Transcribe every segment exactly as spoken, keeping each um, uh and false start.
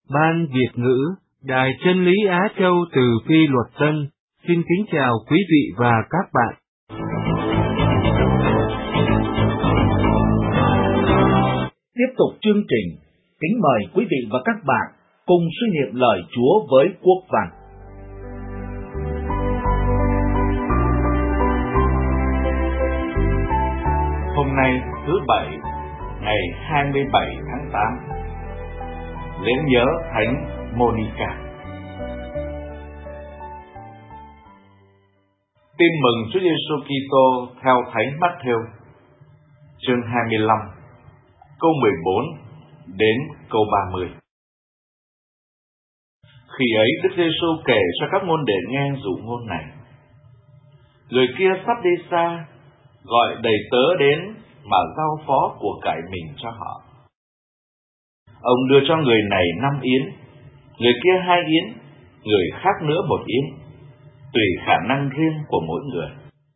Ban Việt ngữ, Đài Chân lý Á Châu từ Phi Luật Tân, xin kính chào quý vị và các bạn. Tiếp tục chương trình, kính mời quý vị và các bạn cùng suy niệm lời Chúa với Quốc Văn. Hôm nay thứ Bảy, ngày hai mươi bảy tháng tám, lễ nhớ Thánh Monica. Tin mừng Chúa Giêsu Kitô theo Thánh Matthew, chương hai mươi lăm, câu mười bốn đến câu ba mươi. Khi ấy Đức Giêsu kể cho các môn đệ nghe dụ ngôn này: Người kia sắp đi xa, gọi đầy tớ đến mà giao phó của cải mình cho họ. Ông đưa cho người này năm yến, người kia hai yến, người khác nữa một yến, tùy khả năng riêng của mỗi người.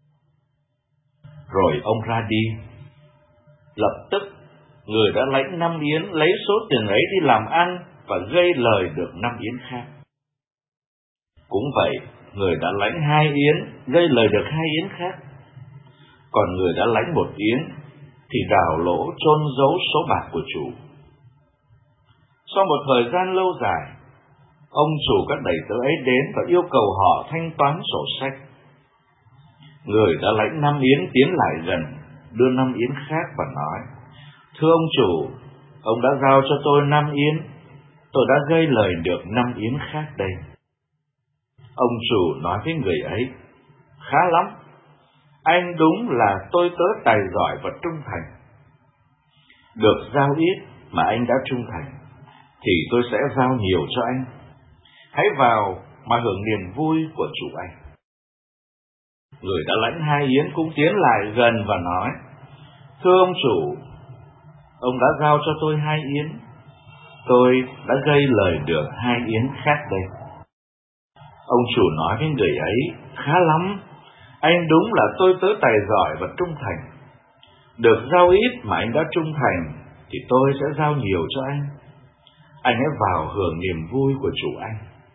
Rồi ông ra đi. Lập tức người đã lãnh năm yến lấy số tiền ấy đi làm ăn và gây lời được năm yến khác. Cũng vậy, người đã lãnh hai yến gây lời được hai yến khác. Còn người đã lãnh một yến thì đào lỗ chôn giấu số bạc của chủ. Sau một thời gian lâu dài, ông chủ các đầy tớ ấy đến và yêu cầu họ thanh toán sổ sách. Người đã lãnh năm yến tiến lại gần, đưa năm yến khác và nói: Thưa ông chủ, ông đã giao cho tôi năm yến, tôi đã gây lời được năm yến khác đây. Ông chủ nói với người ấy: Khá lắm, anh đúng là tôi tớ tài giỏi và trung thành. Được giao ít mà anh đã trung thành, thì tôi sẽ giao nhiều cho anh. Hãy vào mà hưởng niềm vui của chủ anh. Người đã lãnh hai yến cũng tiến lại gần và nói: Thưa ông chủ, ông đã giao cho tôi hai yến, tôi đã gây lời được hai yến khác đây. Ông chủ nói với người ấy: Khá lắm, anh đúng là tôi tớ tài giỏi và trung thành. Được giao ít mà anh đã trung thành, thì tôi sẽ giao nhiều cho anh. Anh hãy vào hưởng niềm vui của chủ anh.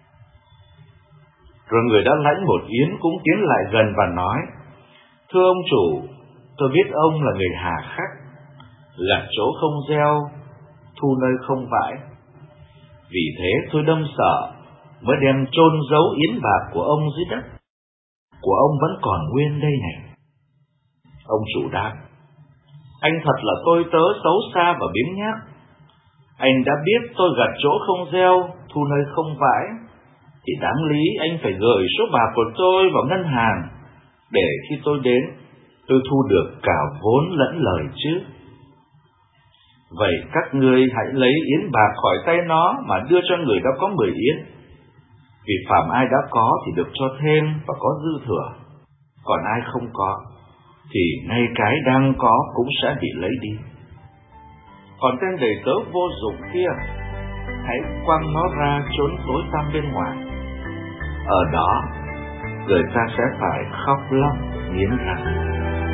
Rồi người đã lãnh một yến cũng tiến lại gần và nói: Thưa ông chủ, tôi biết ông là người hà khắc, gặt chỗ không gieo, thu nơi không vãi. Vì thế tôi đâm sợ, mới đem chôn giấu yến bạc của ông dưới đất. Của ông vẫn còn nguyên đây này. Ông chủ đáp: Anh thật là tôi tớ xấu xa và biếng nhác. Anh đã biết tôi gặt chỗ không gieo, thu nơi không vãi, thì đáng lý anh phải gửi số bạc của tôi vào ngân hàng, để khi tôi đến, tôi thu được cả vốn lẫn lời chứ. Vậy các ngươi hãy lấy yến bạc khỏi tay nó mà đưa cho người đã có mười yến. Vì phàm ai đã có thì được cho thêm và có dư thừa, còn ai không có thì ngay cái đang có cũng sẽ bị lấy đi. Còn tên đầy tớ vô dụng kia, hãy quăng nó ra chốn tối tăm bên ngoài. Ở đó người ta sẽ phải khóc lóc nghiến răng.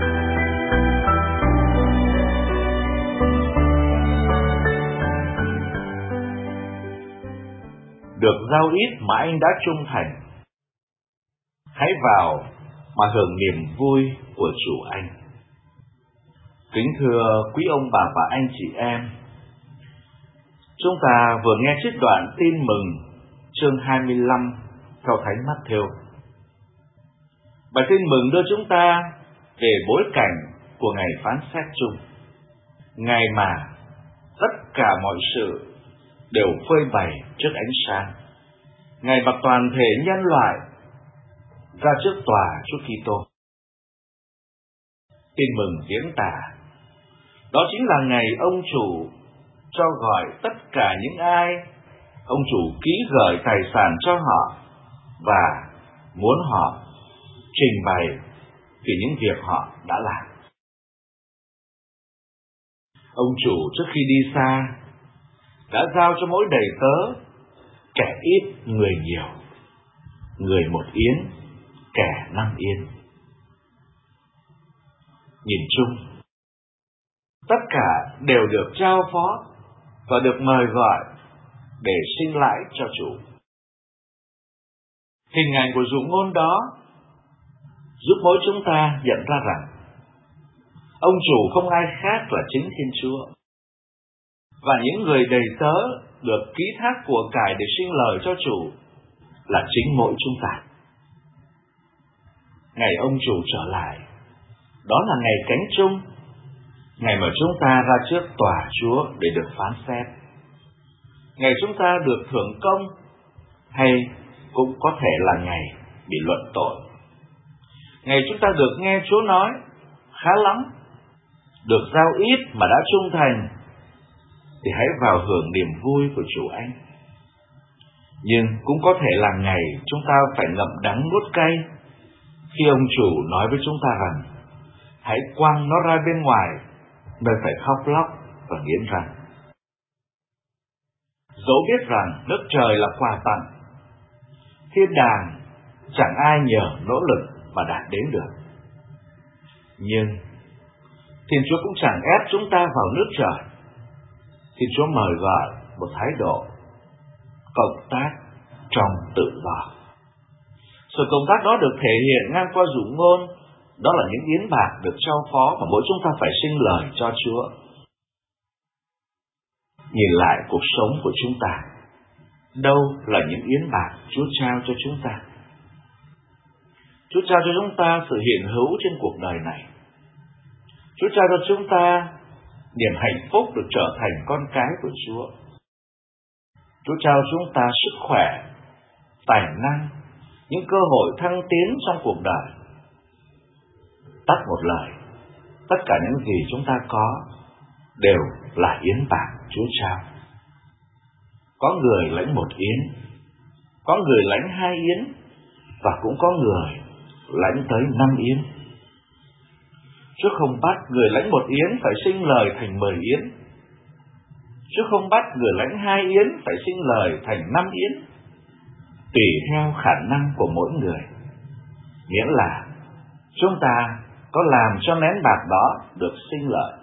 Được giao ít mà anh đã trung thành, hãy vào mà hưởng niềm vui của chủ anh. Kính thưa quý ông bà và anh chị em, chúng ta vừa nghe trích đoạn tin mừng chương hai mươi lăm theo Thánh Matthew. Bài tin mừng đưa chúng ta về bối cảnh của ngày phán xét chung, ngày mà tất cả mọi sự đều phơi bày trước ánh sáng, ngày mà toàn thể nhân loại ra trước tòa Chúa Kitô. Tin mừng diễn tả đó chính là ngày ông chủ cho gọi tất cả những ai ông chủ ký gửi tài sản cho họ và muốn họ trình bày về những việc họ đã làm. Ông chủ trước khi đi xa đã giao cho mỗi đầy tớ, kẻ ít người nhiều, người một yến, kẻ năm yến. Nhìn chung, tất cả đều được trao phó và được mời gọi để sinh lãi cho chủ. Hình ảnh của dụ ngôn đó giúp mỗi chúng ta nhận ra rằng ông chủ không ai khác là chính Thiên Chúa, và những người đầy tớ được ký thác của cải để sinh lời cho chủ là chính mỗi chúng ta. Ngày ông chủ trở lại, đó là ngày cánh chung, ngày mà chúng ta ra trước tòa Chúa để được phán xét, ngày chúng ta được thưởng công, hay cũng có thể là ngày bị luận tội. Ngày chúng ta được nghe Chúa nói, khá lắm, được giao ít mà đã trung thành, thì hãy vào hưởng niềm vui của chủ anh. Nhưng cũng có thể là ngày chúng ta phải ngậm đắng nuốt cay, khi ông chủ nói với chúng ta rằng, hãy quăng nó ra bên ngoài, nơi phải khóc lóc và nghiến răng. Dẫu biết rằng nước trời là quà tặng, thiên đàng chẳng ai nhờ nỗ lực mà đạt đến được. Nhưng Thiên Chúa cũng chẳng ép chúng ta vào nước trời. Thiên Chúa mời gọi một thái độ cộng tác trong tự do. Sự cộng tác đó được thể hiện ngang qua dụ ngôn, đó là những yến bạc được trao phó mà mỗi chúng ta phải sinh lời cho Chúa. Nhìn lại cuộc sống của chúng ta, đâu là những yến bạc Chúa trao cho chúng ta? Chúa trao cho chúng ta sự hiện hữu trên cuộc đời này. Chúa trao cho chúng ta niềm hạnh phúc được trở thành con cái của Chúa. Chúa trao chúng ta sức khỏe, tài năng, những cơ hội thăng tiến trong cuộc đời. Tắt một lời, tất cả những gì chúng ta có đều là yến bạc Chúa trao. Có người lãnh một yến, có người lãnh hai yến, và cũng có người lãnh tới năm yến. Chúa không bắt người lãnh một yến phải sinh lời thành mười yến. Chúa không bắt người lãnh hai yến phải sinh lời thành năm yến, tùy theo khả năng của mỗi người. Nghĩa là chúng ta có làm cho nén bạc đó được sinh lợi.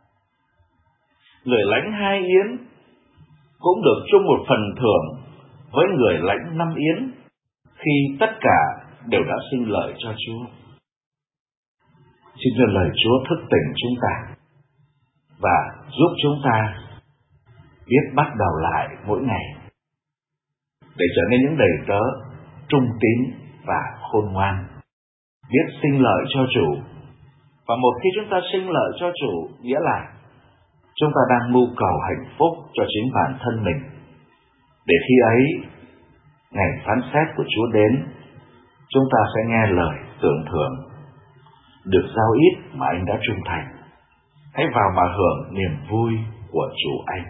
Người lãnh hai yến cũng được chung một phần thưởng với người lãnh năm yến, khi tất cả đều đã sinh lợi cho Chúa. Xin cho lời Chúa thức tỉnh chúng ta và giúp chúng ta biết bắt đầu lại mỗi ngày để trở nên những đầy tớ trung tín và khôn ngoan, biết sinh lợi cho chủ. Và một khi chúng ta sinh lợi cho chủ, nghĩa là chúng ta đang mưu cầu hạnh phúc cho chính bản thân mình, để khi ấy ngày phán xét của Chúa đến, chúng ta sẽ nghe lời tưởng thưởng, được giao ít mà anh đã trung thành. Hãy vào mà hưởng niềm vui của chủ anh.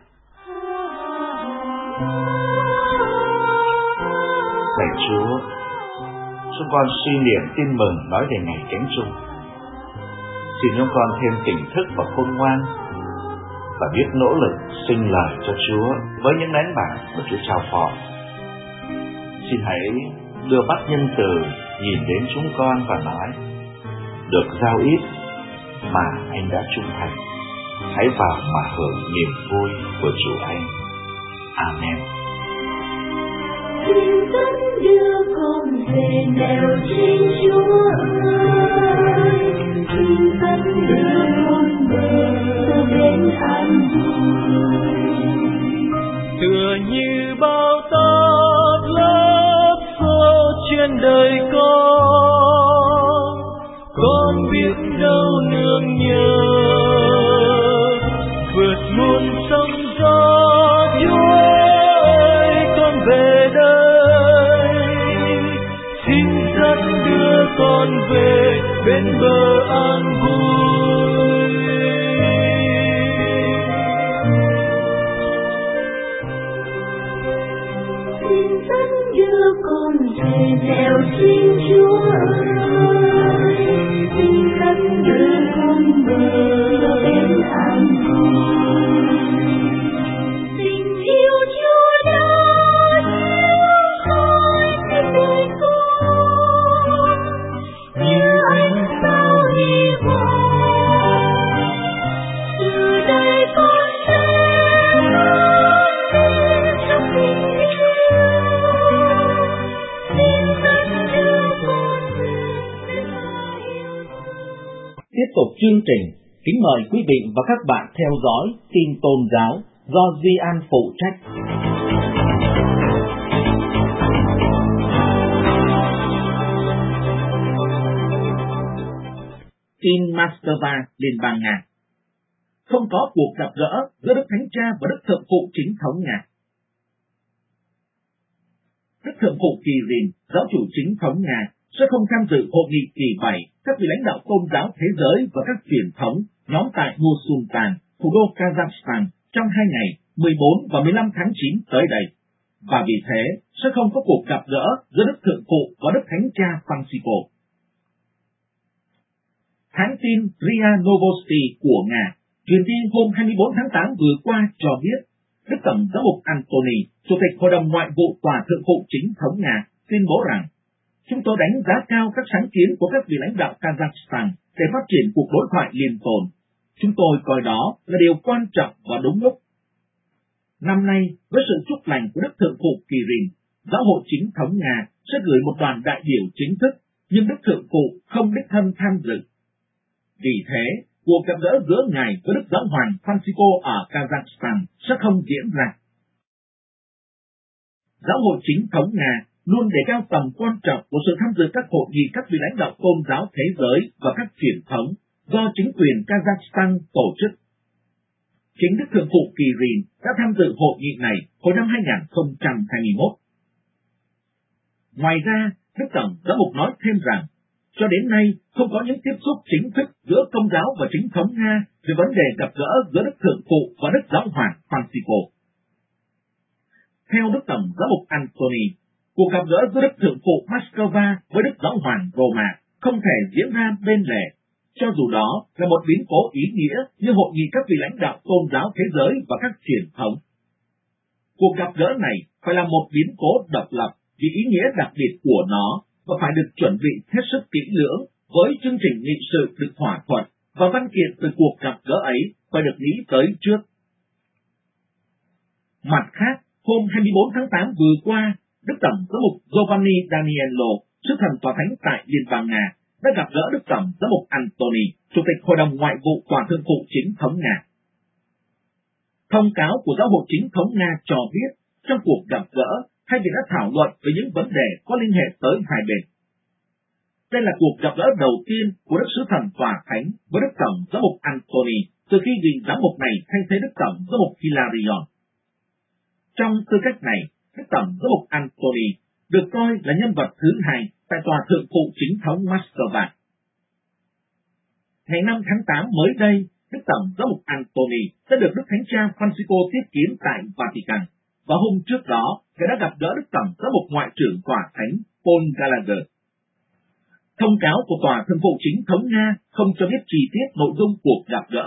Lạy Chúa, chúng con suy niệm tin mừng nói về ngày cánh chung. Xin chúng con thêm tỉnh thức và khôn ngoan, và biết nỗ lực sinh lời cho Chúa với những nén bạc mà Chúa trao phó. Xin hãy đưa mắt nhân từ nhìn đến chúng con và nói, được giao ít mà anh đã trung thành. Hãy vào mà hưởng niềm vui của chủ anh. Amen. Xin dẫn đưa con về nẻo Thiên Chúa ơi, xin dẫn đưa con về cho đến an vui. Tựa như bao táp lớp xô trên đời con, con biết đâu nương nhờ vượt muôn sóng gió. Chúa ơi, con về đây, xin dẫn đưa con về bên bờ an vui. Xin dẫn đưa con về nẻo Thiên Chúa ơi, xin dẫn đưa con về cho đến an vui. Tình yêu Chúa đã chiếu soi trên đời con như ánh sao hy vọng. Từ đây con sẽ luôn tin chương trình, kính mời quý vị và các bạn theo dõi tin tôn giáo do Duy An phụ trách. Tin Moscow, Liên bang Nga. Không có cuộc gặp gỡ giữa Đức Thánh Cha và Đức Thượng phụ Chính thống Nga. Đức Thượng phụ Kirill, giáo chủ chính thống Nga, sẽ không tham dự hội nghị kỳ bảy các vị lãnh đạo tôn giáo thế giới và các truyền thống nhóm tại Nur-Sultan, thủ đô Kazakhstan, trong hai ngày mười bốn và mười lăm tháng chín tới đây, và vì thế sẽ không có cuộc gặp gỡ giữa Đức Thượng phụ và Đức Thánh Cha Francisco. Hãng tin rờ i a Novosti của Nga truyền tin hôm hai mươi bốn tháng tám vừa qua cho biết, Đức Tổng giám mục Antony, Chủ tịch Hội đồng Ngoại vụ Tòa Thượng phụ Chính thống Nga, tuyên bố rằng, chúng tôi đánh giá cao các sáng kiến của các vị lãnh đạo Kazakhstan để phát triển cuộc đối thoại liên tồn. Chúng tôi coi đó là điều quan trọng và đúng lúc. Năm nay, với sự chúc lành của Đức Thượng phụ Kirill, Giáo hội Chính thống Nga sẽ gửi một đoàn đại biểu chính thức, nhưng Đức Thượng phụ không đích thân tham dự. Vì thế, cuộc gặp gỡ giữa Ngài với Đức Giáo hoàng Francisco ở Kazakhstan sẽ không diễn ra. Giáo hội Chính thống Nga luôn đề cao tầm quan trọng của sự tham dự các hội nghị các vị lãnh đạo tôn giáo thế giới và các truyền thống do chính quyền Kazakhstan tổ chức. Chính Đức Thượng phụ Kirill đã tham dự hội nghị này hồi năm hai không hai mốt. Ngoài ra, Đức Tổng giám mục nói thêm rằng, cho đến nay không có những tiếp xúc chính thức giữa Công giáo và chính thống Nga về vấn đề gặp gỡ giữa Đức Thượng phụ và Đức Giáo hoàng Francisco. Theo Đức Tổng giám mục Antony, cuộc gặp gỡ giữa Đức Thượng phụ Moscow với Đức Giáo hoàng Roma không thể diễn ra bên lề, cho dù đó là một biến cố ý nghĩa như hội nghị các vị lãnh đạo tôn giáo thế giới và các truyền thống. Cuộc gặp gỡ này phải là một biến cố độc lập vì ý nghĩa đặc biệt của nó và phải được chuẩn bị hết sức kỹ lưỡng với chương trình nghị sự được thỏa thuận và văn kiện từ cuộc gặp gỡ ấy phải được nghĩ tới trước. Mặt khác, hôm hai mươi bốn tháng tám vừa qua, Đức Tổng giám mục Giovanni Daniello, sứ thần tòa thánh tại Liên bang Nga, đã gặp gỡ Đức Tổng giám mục Antony, Chủ tịch Hội đồng Ngoại vụ Tòa Thượng phụ Chính thống Nga. Thông cáo của Giáo hội Chính thống Nga cho biết, trong cuộc gặp gỡ, hai vị đã thảo luận về những vấn đề có liên hệ tới hai bên. Đây là cuộc gặp gỡ đầu tiên của Đức Sứ thần Tòa Thánh với Đức Tổng giám mục Antony từ khi vị giám mục này thay thế Đức Tổng giám mục Hilarion. Trong tư cách này, Đức Tổng giám mục Antony được coi là nhân vật thứ hai tại Tòa Thượng phụ Chính thống Moscow. Ngày năm tháng tám mới đây, Đức Tổng giám mục Antony đã được Đức Thánh Cha Francisco tiếp kiến tại Vatican, và hôm trước đó, Ngài đã gặp gỡ Đức Tổng giám mục Ngoại trưởng Tòa Thánh Paul Gallagher. Thông cáo của Tòa Thượng phụ Chính thống Nga không cho biết chi tiết nội dung cuộc gặp gỡ.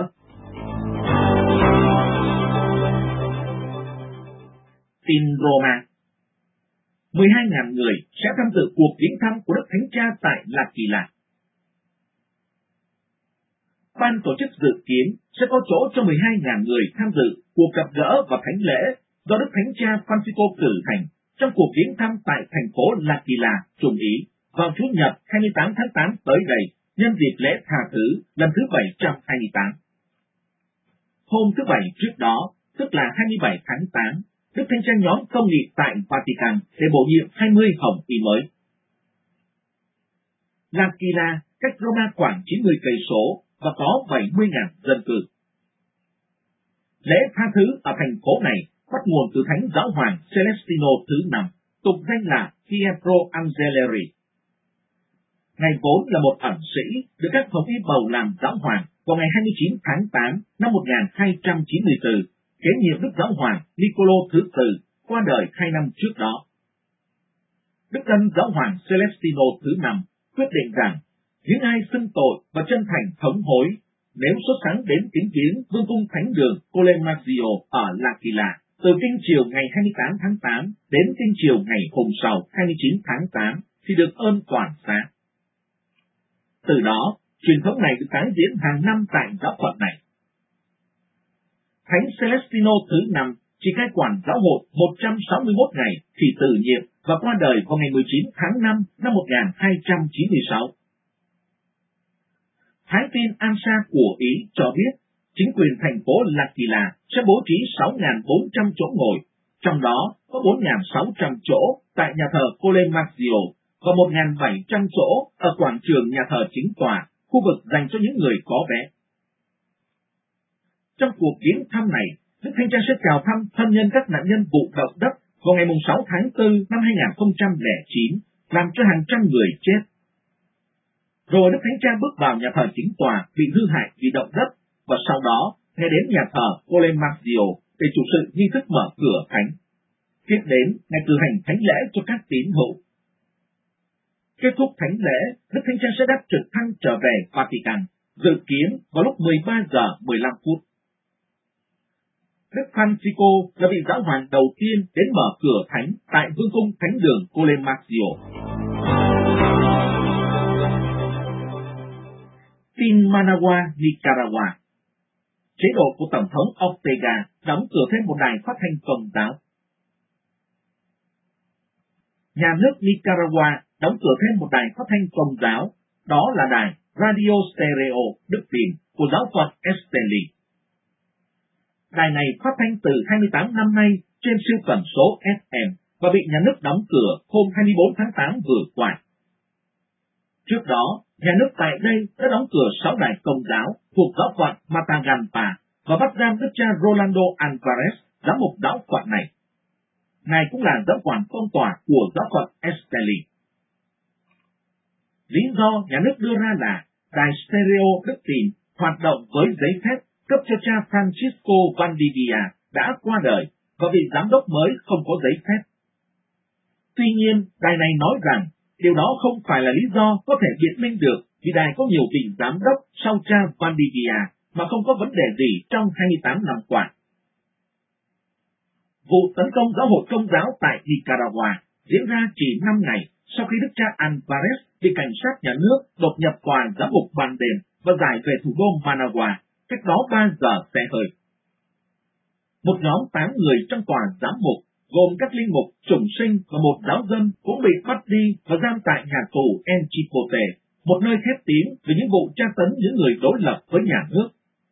Tin Roma. mười hai nghìn người sẽ tham dự cuộc viếng thăm của Đức Thánh Cha tại L'Aquila. Ban tổ chức dự kiến sẽ có chỗ cho mười hai nghìn người tham dự cuộc gặp gỡ và thánh lễ do Đức Thánh Cha Francisco cử hành trong cuộc viếng thăm tại thành phố L'Aquila, Trung Ý, vào Chủ nhật hai mươi tám tháng tám tới đây, nhân dịp lễ tha thứ lần thứ bảy trăm hai mươi tám. Hôm thứ Bảy trước đó, tức là hai mươi bảy tháng tám, Đức Thánh Cha nhóm công nghị tại Vatican để bổ nhiệm hai mươi hồng y mới. L'Aquila cách Roma khoảng chín mươi cây số và có bảy mươi nghìn dân cư. Lễ tha thứ ở thành phố này bắt nguồn từ Thánh Giáo hoàng Celestino thứ năm, tục danh là Pietro Angheleri. Ngài vốn là một ẩn sĩ được các hồng y bầu làm giáo hoàng vào ngày hai mươi chín tháng tám năm một nghìn hai trăm chín mươi tư, kế nhiệm Đức Giáo hoàng Niccolo thứ tư qua đời hai năm trước đó. Đức Ân Giáo hoàng Celestino thứ năm quyết định rằng những ai xưng tội và chân thành thống hối nếu xuất sáng đến kính viếng Vương cung Thánh đường Colemagio ở L'Aquila từ kinh chiều ngày hai mươi tám tháng tám đến kinh chiều ngày hôm sau hai mươi chín tháng tám thì được ơn toàn xá. Từ đó, truyền thống này được tái diễn hàng năm tại giáo phận này. Thánh Celestino thứ năm chỉ cai quản giáo hội một trăm sáu mươi mốt ngày thì từ nhiệm và qua đời vào ngày mười chín tháng năm năm một nghìn hai trăm chín mươi sáu. Hãng tin ANSA của Ý cho biết chính quyền thành phố L'Aquila sẽ bố trí sáu nghìn bốn trăm chỗ ngồi, trong đó có bốn nghìn sáu trăm chỗ tại nhà thờ Colle Marzio và một nghìn bảy trăm chỗ ở quảng trường nhà thờ chính tòa, khu vực dành cho những người có vé. Trong cuộc viếng thăm này, Đức Thánh Cha sẽ chào thăm thân nhân các nạn nhân vụ động đất vào ngày sáu tháng tư năm hai nghìn không trăm lẻ chín, làm cho hàng trăm người chết. Rồi Đức Thánh Cha bước vào nhà thờ chính tòa bị hư hại vì động đất, và sau đó Ngài đến nhà thờ Colle Marzio để chủ sự nghi thức mở cửa thánh. Tiếp đến, Ngài cử hành thánh lễ cho các tín hữu. Kết thúc thánh lễ, Đức Thánh Cha sẽ đáp trực thăng trở về Vatican, dự kiến vào lúc mười ba giờ mười lăm phút. Đức Francisco là vị giáo hoàng đầu tiên đến mở cửa thánh tại vương cung thánh đường Colle Marzio. Tin Managua, Nicaragua. Chế độ của Tổng thống Ortega đóng cửa thêm một đài phát thanh công giáo. Nhà nước Nicaragua đóng cửa thêm một đài phát thanh công giáo, đó là đài Radio Stereo Đức Tin của giáo phận Esteli. Đài này phát thanh từ hai mươi tám năm nay trên siêu tần số ép em và bị nhà nước đóng cửa hôm hai mươi bốn tháng tám vừa qua. Trước đó, nhà nước tại đây đã đóng cửa sáu đài công giáo thuộc giáo phận Matagalpa và bắt giam đức cha Rolando Alvarez, giám mục giáo phận này. Ngài cũng là giáo quản phong tỏa của giáo phận Esteli. Lý do nhà nước đưa ra là đài Stereo Đức Tin hoạt động với giấy phép cấp cho cha Francisco Valdivia đã qua đời và vị giám đốc mới không có giấy phép. Tuy nhiên, đài này nói rằng điều đó không phải là lý do có thể biện minh được vì đài có nhiều vị giám đốc sau cha Valdivia mà không có vấn đề gì trong hai mươi tám năm qua. Vụ tấn công giáo hội công giáo tại Nicaragua diễn ra chỉ năm ngày sau khi đức cha Alvarez bị cảnh sát nhà nước đột nhập tòa giám mục ban đêm và giải về thủ đô Managua, cách đó ba giờ xe hơi. Một nhóm tám người trong tòa giám mục, gồm các linh mục, chủng sinh và một giáo dân cũng bị bắt đi và giam tại nhà tù El Chipote, một nơi khét tiếng về những vụ tra tấn những người đối lập với nhà nước.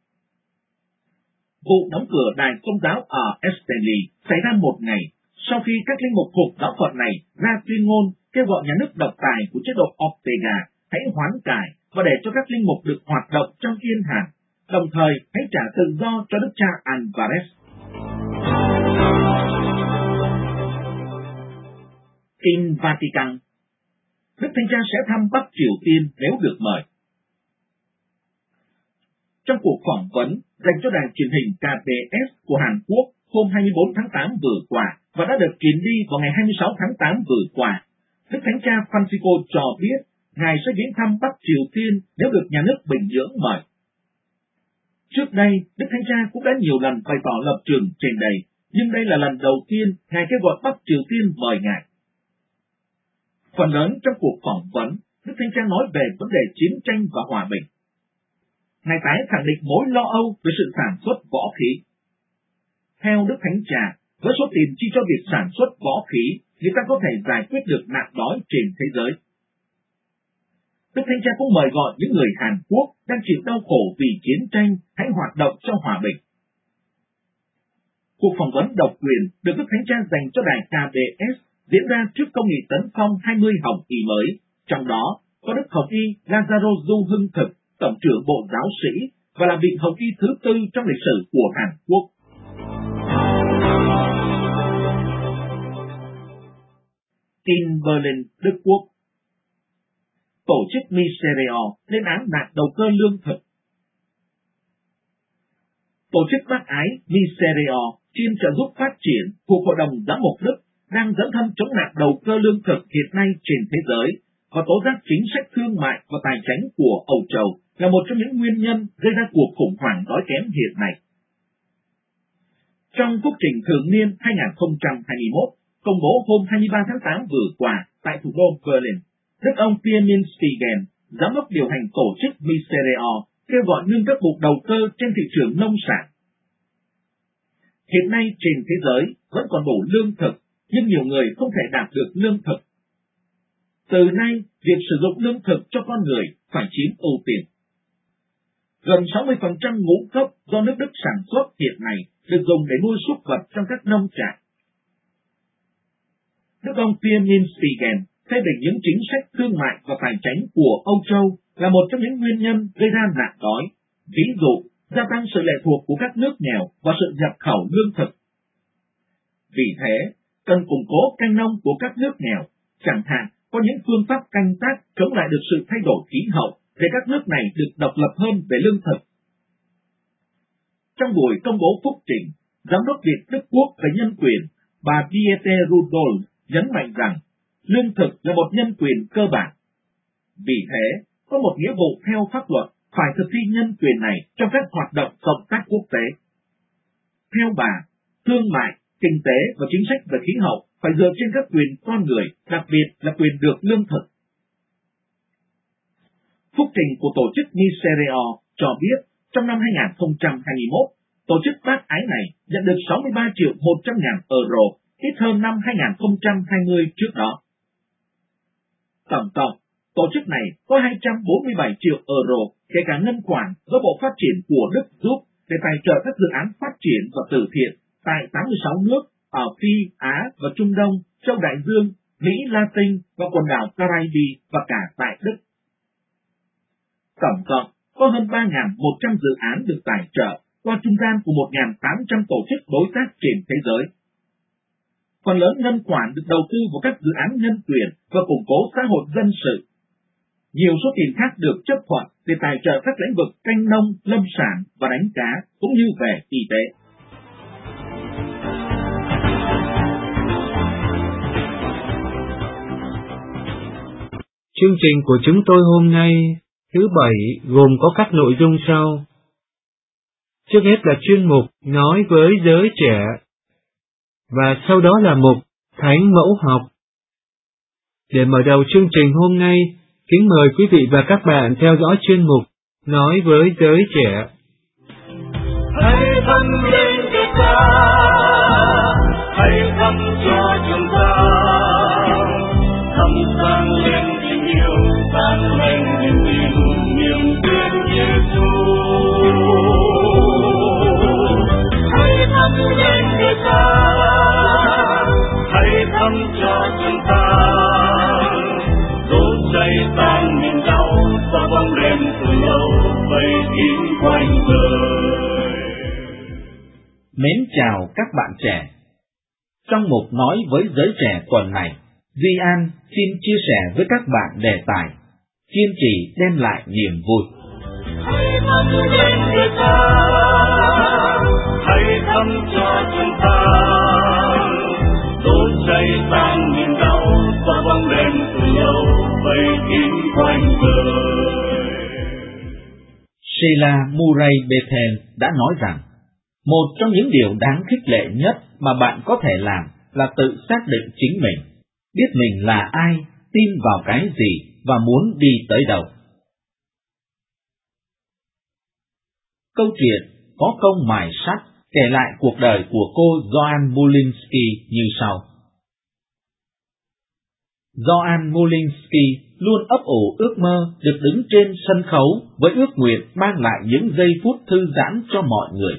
Vụ đóng cửa đài công giáo ở Esteli xảy ra một ngày sau khi các linh mục thuộc giáo phận này ra tuyên ngôn kêu gọi nhà nước độc tài của chế độ Ortega hãy hoán cải và để cho các linh mục được hoạt động trong yên hạn, đồng thời hãy trả tự do cho đức cha Alvarez. Tin Vatican. Đức Thánh Cha sẽ thăm Bắc Triều Tiên nếu được mời. Trong cuộc phỏng vấn dành cho đài truyền hình ca bê ét của Hàn Quốc hôm hai mươi bốn tháng tám vừa qua và đã được truyền đi vào ngày hai mươi sáu tháng tám vừa qua, Đức Thánh Cha Francisco cho biết Ngài sẽ viếng thăm Bắc Triều Tiên nếu được nhà nước Bình Nhưỡng mời. Trước đây, Đức Thánh Cha cũng đã nhiều lần bày tỏ lập trường trên đây, nhưng đây là lần đầu tiên Ngài kêu gọi Bắc Triều Tiên mời Ngài. Phần lớn trong cuộc phỏng vấn, Đức Thánh Cha nói về vấn đề chiến tranh và hòa bình. Ngài tái khẳng định mối lo âu về sự sản xuất võ khí. Theo Đức Thánh Cha, với số tiền chi cho việc sản xuất võ khí, người ta có thể giải quyết được nạn đói trên thế giới. Đức Thánh Cha cũng mời gọi những người Hàn Quốc đang chịu đau khổ vì chiến tranh hãy hoạt động cho hòa bình. Cuộc phỏng vấn độc quyền được Đức Thánh Cha dành cho đài ca bê ét diễn ra trước công nghị tấn phong hai mươi hồng y mới, trong đó có Đức Hồng Y Lazaro Du Hưng Thực, Tổng trưởng Bộ Giáo sĩ, và là vị Hồng Y thứ tư trong lịch sử của Hàn Quốc. Tin Berlin, Đức Quốc. Tổ chức Miserio lên án nạn đầu cơ lương thực. Tổ chức bác ái Miserio chuyên trợ giúp phát triển thuộc Hội đồng Giám mục Đức đang dẫn thân chống nạn đầu cơ lương thực hiện nay trên thế giới và tố giác chính sách thương mại và tài chính của Âu Châu là một trong những nguyên nhân gây ra cuộc khủng hoảng đói kém hiện nay. Trong phúc trình thường niên hai không hai mốt, công bố hôm hai mươi ba tháng tám vừa qua tại thủ đô Berlin, Đức ông Piermin Stiegen, giám đốc điều hành tổ chức Miserio, kêu gọi ngưng các vụ đầu cơ trên thị trường nông sản. Hiện nay trên thế giới vẫn còn đủ lương thực, nhưng nhiều người không thể đạt được lương thực. Từ nay, việc sử dụng lương thực cho con người phải chiếm ưu tiên. Gần sáu mươi phần trăm ngũ cốc do nước Đức sản xuất hiện nay được dùng để nuôi súc vật trong các nông trại. Đức ông Pierre Minspigen phê bình những chính sách thương mại và tài chính của Âu Châu là một trong những nguyên nhân gây ra nạn đói, ví dụ gia tăng sự lệ thuộc của các nước nghèo và sự nhập khẩu lương thực. Vì thế, cần củng cố canh nông của các nước nghèo, chẳng hạn có những phương pháp canh tác chống lại được sự thay đổi khí hậu để các nước này được độc lập hơn về lương thực. Trong buổi công bố phúc trình, Giám đốc Việt Đức Quốc về nhân quyền, bà Dieter Rudolph nhấn mạnh rằng lương thực là một nhân quyền cơ bản. Vì thế, có một nghĩa vụ theo pháp luật phải thực thi nhân quyền này trong các hoạt động cộng tác quốc tế. Theo bà, thương mại, kinh tế và chính sách về khí hậu phải dựa trên các quyền con người, đặc biệt là quyền được lương thực. Phúc trình của tổ chức Misereo cho biết trong năm hai không hai mốt, tổ chức bác ái này nhận được sáu mươi ba triệu một trăm ngàn euro, ít hơn năm hai không hai không trước đó. Tổng cộng, tổ chức này có hai trăm bốn mươi bảy triệu euro, kể cả ngân khoản do Bộ Phát triển của Đức giúp để tài trợ các dự án phát triển và từ thiện tại tám mươi sáu nước ở Phi, Á và Trung Đông, châu Đại Dương, Mỹ Latin và quần đảo Caribe và cả tại Đức. Tổng cộng, có hơn ba nghìn một trăm dự án được tài trợ qua trung gian của một nghìn tám trăm tổ chức đối tác trên thế giới. Phần lớn ngân khoản được đầu tư vào các dự án nhân quyền và củng cố xã hội dân sự. Nhiều số tiền khác được chấp thuận để tài trợ các lĩnh vực canh nông, lâm sản và đánh cá, cũng như về y tế. Chương trình của chúng tôi hôm nay, thứ Bảy, gồm có các nội dung sau. Trước hết là chuyên mục Nói với giới trẻ, và sau đó là mục Thánh mẫu học. Để mở đầu chương trình hôm nay, kính mời quý vị và các bạn theo dõi chuyên mục Nói với giới trẻ. Hãy dâng lên cho ta, hãy thắp cho chúng ta, thắp sáng lên tình yêu, sáng lên niềm tin, niềm tin Giêsu. Hãy thắp lên cho ta, hãy thắp cho chúng ta, đốt cháy tan niềm đau, cho bóng đêm từ lâu vây kín quanh đời. Mến chào các bạn trẻ. Trong mục Nói với giới trẻ tuần này, Duy An xin chia sẻ với các bạn đề tài kiên trì đem lại niềm vui. Hãy thắp lên cho ta, hãy thắp cho chúng ta, đốt cháy tan niềm đau, cho bóng đêm từ lâu vây kín quanh đời. Sheila Murray Bethel đã nói rằng, một trong những điều đáng khích lệ nhất mà bạn có thể làm là tự xác định chính mình, biết mình là ai, tin vào cái gì và muốn đi tới đâu. Câu chuyện có công mài sắt kể lại cuộc đời của cô Joanne Mulinsky như sau. Joanne Mulinsky luôn ấp ủ ước mơ được đứng trên sân khấu với ước nguyện mang lại những giây phút thư giãn cho mọi người.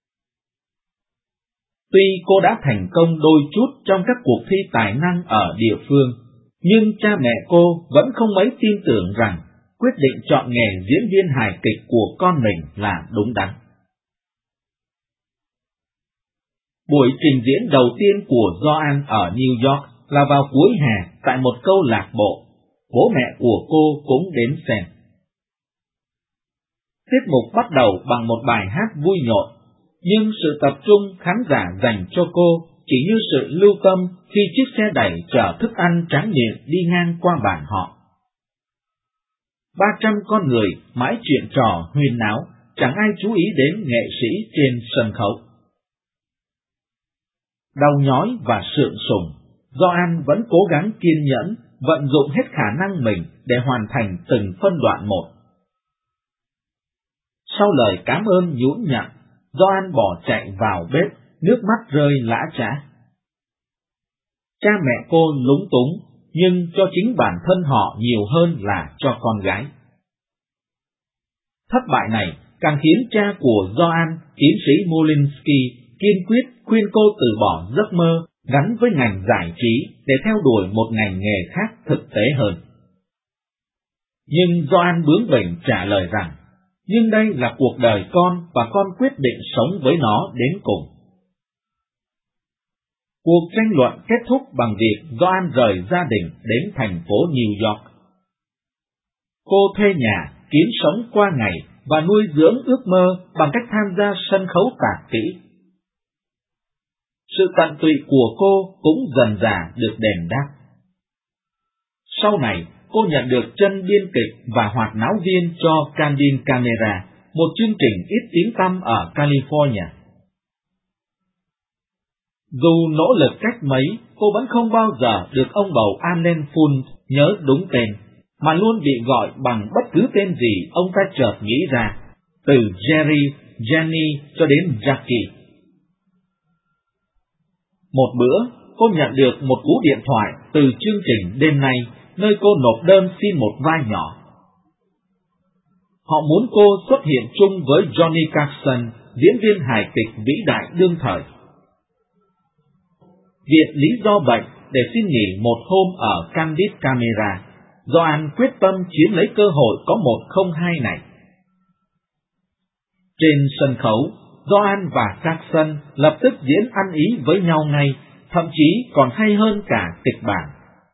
Tuy cô đã thành công đôi chút trong các cuộc thi tài năng ở địa phương, nhưng cha mẹ cô vẫn không mấy tin tưởng rằng quyết định chọn nghề diễn viên hài kịch của con mình là đúng đắn. Buổi trình diễn đầu tiên của Joanne ở New York là vào cuối hè tại một câu lạc bộ. Bố mẹ của cô cũng đến xem. Tiết mục bắt đầu bằng một bài hát vui nhộn, nhưng sự tập trung khán giả dành cho cô chỉ như sự lưu tâm khi chiếc xe đẩy chở thức ăn tráng miệng đi ngang qua bàn họ. Ba trăm con người mãi chuyện trò huyên náo, chẳng ai chú ý đến nghệ sĩ trên sân khấu. Đau nhói và sượng sùng, Joanne vẫn cố gắng kiên nhẫn, vận dụng hết khả năng mình để hoàn thành từng phân đoạn một. Sau lời cảm ơn nhũn nhặn, Joanne bỏ chạy vào bếp, nước mắt rơi lã chã. Cha mẹ cô lúng túng, nhưng cho chính bản thân họ nhiều hơn là cho con gái. Thất bại này càng khiến cha của Gioan, tiến sĩ Molinsky, kiên quyết khuyên cô từ bỏ giấc mơ gắn với ngành giải trí để theo đuổi một ngành nghề khác thực tế hơn. Nhưng Gioan bướng bỉnh trả lời rằng, nhưng đây là cuộc đời con và con quyết định sống với nó đến cùng. Cuộc tranh luận kết thúc bằng việc Gioan rời gia đình đến thành phố New York. Cô thuê nhà, kiếm sống qua ngày và nuôi dưỡng ước mơ bằng cách tham gia sân khấu tạp kỹ. Sự tận tụy của cô cũng dần dà được đền đáp. Sau này, cô nhận được chân biên kịch và hoạt náo viên cho Candid Camera, một chương trình ít tiếng tăm ở California. Dù nỗ lực cách mấy, cô vẫn không bao giờ được ông bầu Allen Funt nhớ đúng tên, mà luôn bị gọi bằng bất cứ tên gì ông ta chợt nghĩ ra, từ Jerry, Jenny cho đến Jackie. Một bữa, cô nhận được một cú điện thoại từ chương trình đêm nay, nơi cô nộp đơn xin một vai nhỏ. Họ muốn cô xuất hiện chung với Johnny Carson, diễn viên hài kịch vĩ đại đương thời. Viện lý do bệnh để xin nghỉ một hôm ở Candid Camera, Gioan quyết tâm chiếm lấy cơ hội có một không hai này. Trên sân khấu, Gioan và Carson lập tức diễn ăn ý với nhau ngay, thậm chí còn hay hơn cả kịch bản.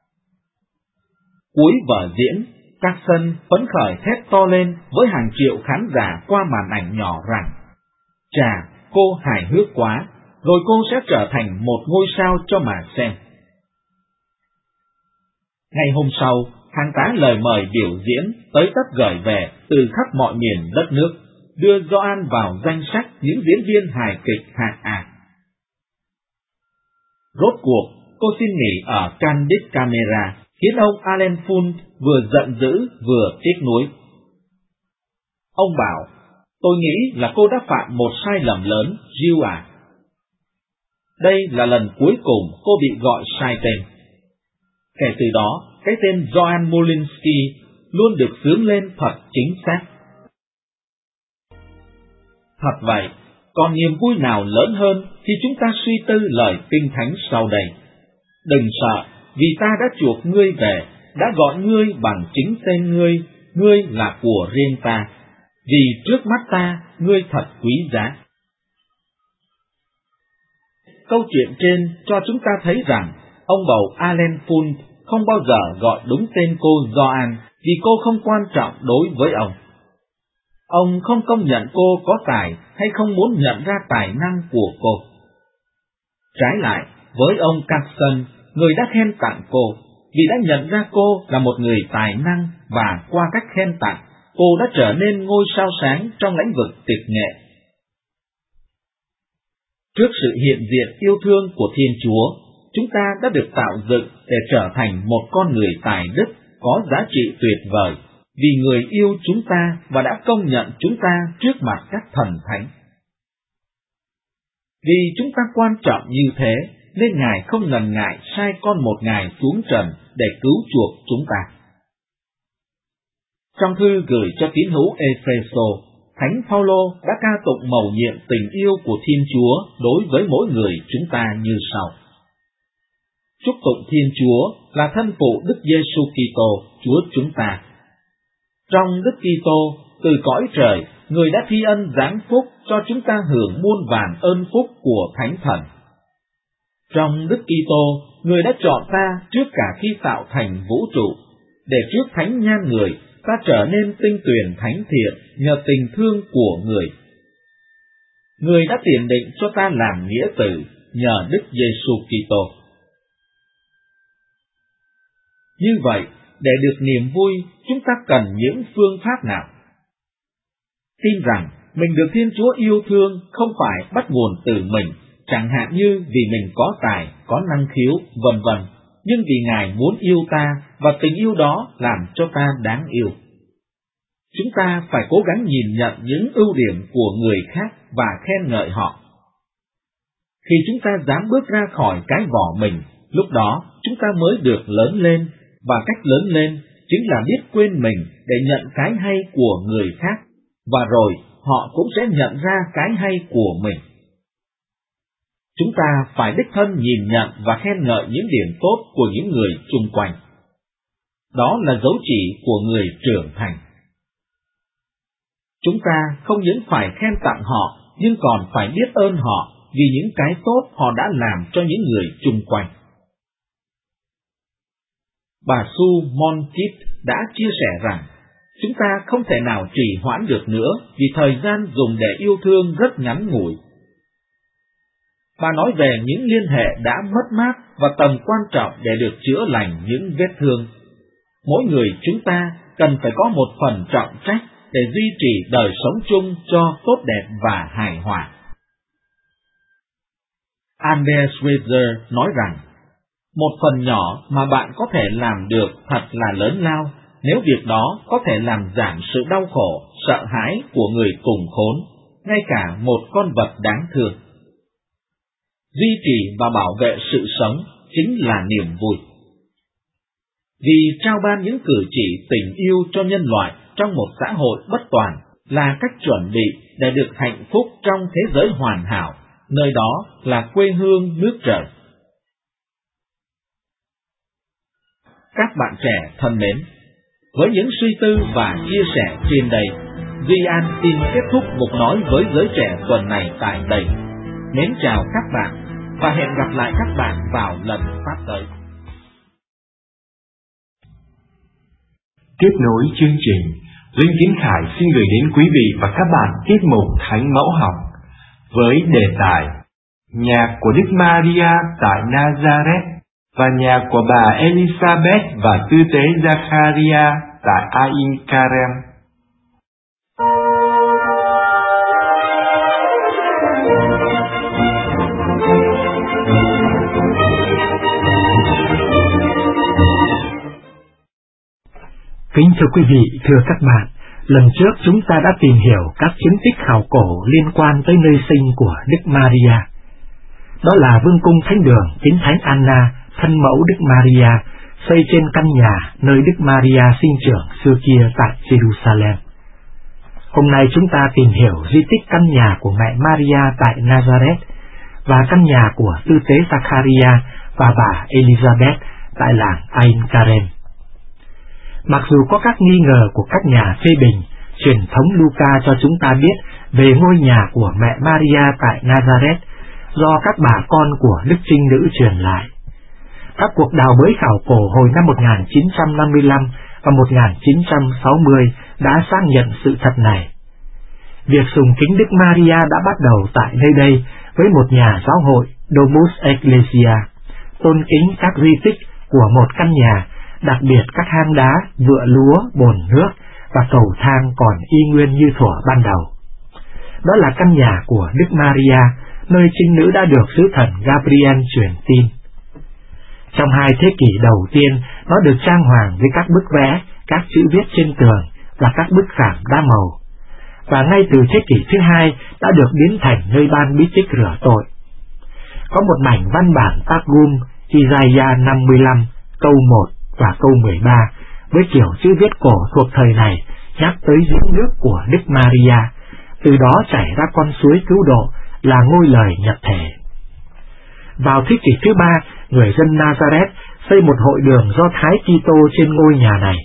Cuối vở diễn, Carson phấn khởi thét to lên với hàng triệu khán giả qua màn ảnh nhỏ rằng, chà, cô hài hước quá, rồi cô sẽ trở thành một ngôi sao cho mà xem. Ngày hôm sau, hàng tá lời mời biểu diễn tới tấp gửi về từ khắp mọi miền đất nước, đưa Gioan vào danh sách những diễn viên hài kịch hạng A. Rốt cuộc, cô xin nghỉ ở Candid Camera, khiến ông Allen Funt vừa giận dữ vừa tiếc nuối. Ông bảo, tôi nghĩ là cô đã phạm một sai lầm lớn, Jill à. Đây là lần cuối cùng cô bị gọi sai tên. Kể từ đó, cái tên Gioan Molinsky luôn được xướng lên thật chính xác. Thật vậy, còn niềm vui nào lớn hơn khi chúng ta suy tư lời Kinh Thánh sau đây? Đừng sợ, vì ta đã chuộc ngươi về, đã gọi ngươi bằng chính tên ngươi, ngươi là của riêng ta, vì trước mắt ta ngươi thật quý giá. Câu chuyện trên cho chúng ta thấy rằng ông bầu Allen Funt không bao giờ gọi đúng tên cô Gioan vì cô không quan trọng đối với ông. Ông không công nhận cô có tài hay không muốn nhận ra tài năng của cô. Trái lại, với ông Carson, người đã khen tặng cô, vì đã nhận ra cô là một người tài năng và qua cách khen tặng, cô đã trở nên ngôi sao sáng trong lĩnh vực kịch nghệ. Trước sự hiện diện yêu thương của Thiên Chúa, chúng ta đã được tạo dựng để trở thành một con người tài đức, có giá trị tuyệt vời, vì người yêu chúng ta và đã công nhận chúng ta trước mặt các thần thánh. Vì chúng ta quan trọng như thế, nên Ngài không ngần ngại sai con một Ngài xuống trần để cứu chuộc chúng ta. Trong thư gửi cho tín hữu Ê-phê-sô, Thánh Phaolô đã ca tụng mầu nhiệm tình yêu của Thiên Chúa đối với mỗi người chúng ta như sau. Chúc tụng Thiên Chúa là thân phụ Đức Giê-xu Kitô, Chúa chúng ta. Trong Đức Kitô, từ cõi trời, người đã thi ân giáng phúc cho chúng ta hưởng muôn vàn ơn phúc của Thánh Thần. Trong Đức Kitô, người đã chọn ta trước cả khi tạo thành vũ trụ, để trước thánh nhan người, ta trở nên tinh tuyền thánh thiện nhờ tình thương của người. Người đã tiền định cho ta làm nghĩa tử nhờ Đức Giê-xu Kitô. Như vậy, để được niềm vui, chúng ta cần những phương pháp nào? Tin rằng mình được Thiên Chúa yêu thương không phải bắt nguồn từ mình, chẳng hạn như vì mình có tài, có năng khiếu, vân vân, nhưng vì Ngài muốn yêu ta và tình yêu đó làm cho ta đáng yêu. Chúng ta phải cố gắng nhìn nhận những ưu điểm của người khác và khen ngợi họ. Khi chúng ta dám bước ra khỏi cái vỏ mình, lúc đó chúng ta mới được lớn lên, và cách lớn lên chính là biết quên mình để nhận cái hay của người khác, và rồi họ cũng sẽ nhận ra cái hay của mình. Chúng ta phải đích thân nhìn nhận và khen ngợi những điểm tốt của những người chung quanh. Đó là dấu chỉ của người trưởng thành. Chúng ta không những phải khen tặng họ, nhưng còn phải biết ơn họ vì những cái tốt họ đã làm cho những người chung quanh. Bà Sue Monteith đã chia sẻ rằng, chúng ta không thể nào trì hoãn được nữa vì thời gian dùng để yêu thương rất ngắn ngủi. Bà nói về những liên hệ đã mất mát và tầm quan trọng để được chữa lành những vết thương. Mỗi người chúng ta cần phải có một phần trọng trách để duy trì đời sống chung cho tốt đẹp và hài hòa. Albert Schweitzer nói rằng, một phần nhỏ mà bạn có thể làm được thật là lớn lao nếu việc đó có thể làm giảm sự đau khổ, sợ hãi của người cùng khốn, ngay cả một con vật đáng thương. Duy trì và bảo vệ sự sống chính là niềm vui. Vì trao ban những cử chỉ tình yêu cho nhân loại trong một xã hội bất toàn là cách chuẩn bị để được hạnh phúc trong thế giới hoàn hảo, nơi đó là quê hương nước trời. Các bạn trẻ thân mến, với những suy tư và chia sẻ trên đây, Duy An xin kết thúc mục nói với giới trẻ tuần này tại đây. Mến chào các bạn và hẹn gặp lại các bạn vào lần phát tới. Tiếp nối chương trình, Linh Kiến Khải xin gửi đến quý vị và các bạn tiết mục Thánh Mẫu Học với đề tài Nhà của Đức Maria tại Nazareth và nhà của bà Elizabeth và tư tế Zacharia tại Ain Karem. Kính thưa quý vị, thưa các bạn, lần trước chúng ta đã tìm hiểu các chứng tích khảo cổ liên quan tới nơi sinh của Đức Maria. Đó là vương cung thánh đường Kính Thánh Anna, thân mẫu Đức Maria, xây trên căn nhà nơi Đức Maria sinh trưởng xưa kia tại Jerusalem. Hôm nay chúng ta tìm hiểu di tích căn nhà của mẹ Maria tại Nazareth và căn nhà của tư tế Zacharia và bà Elizabeth tại làng Ain Karem. Mặc dù có các nghi ngờ của các nhà phê bình, truyền thống Luca cho chúng ta biết về ngôi nhà của mẹ Maria tại Nazareth do các bà con của Đức Trinh Nữ truyền lại. Các cuộc đào bới khảo cổ hồi năm một nghìn chín trăm năm mươi lăm và một nghìn chín trăm sáu mươi đã xác nhận sự thật này. Việc sùng kính Đức Maria đã bắt đầu tại nơi đây với một nhà giáo hội Domus Ecclesia, tôn kính các di tích của một căn nhà, đặc biệt các hang đá, vựa lúa, bồn nước và cầu thang còn y nguyên như thuở ban đầu. Đó là căn nhà của Đức Maria, nơi trinh nữ đã được sứ thần Gabriel truyền tin. Trong hai thế kỷ đầu tiên, nó được trang hoàng với các bức vẽ, các chữ viết trên tường và các bức khảm đá màu. Và ngay từ thế kỷ thứ hai đã được biến thành nơi ban bí tích rửa tội. Có một mảnh văn bản Targum Isaiah năm mươi lăm câu một và câu mười ba với kiểu chữ viết cổ thuộc thời này nhắc tới giếng nước của Đức Maria, từ đó chảy ra con suối cứu độ là ngôi lời nhập thể. Vào thế kỷ thứ ba, người dân Nazareth xây một hội đường Do Thái Kitô trên ngôi nhà này.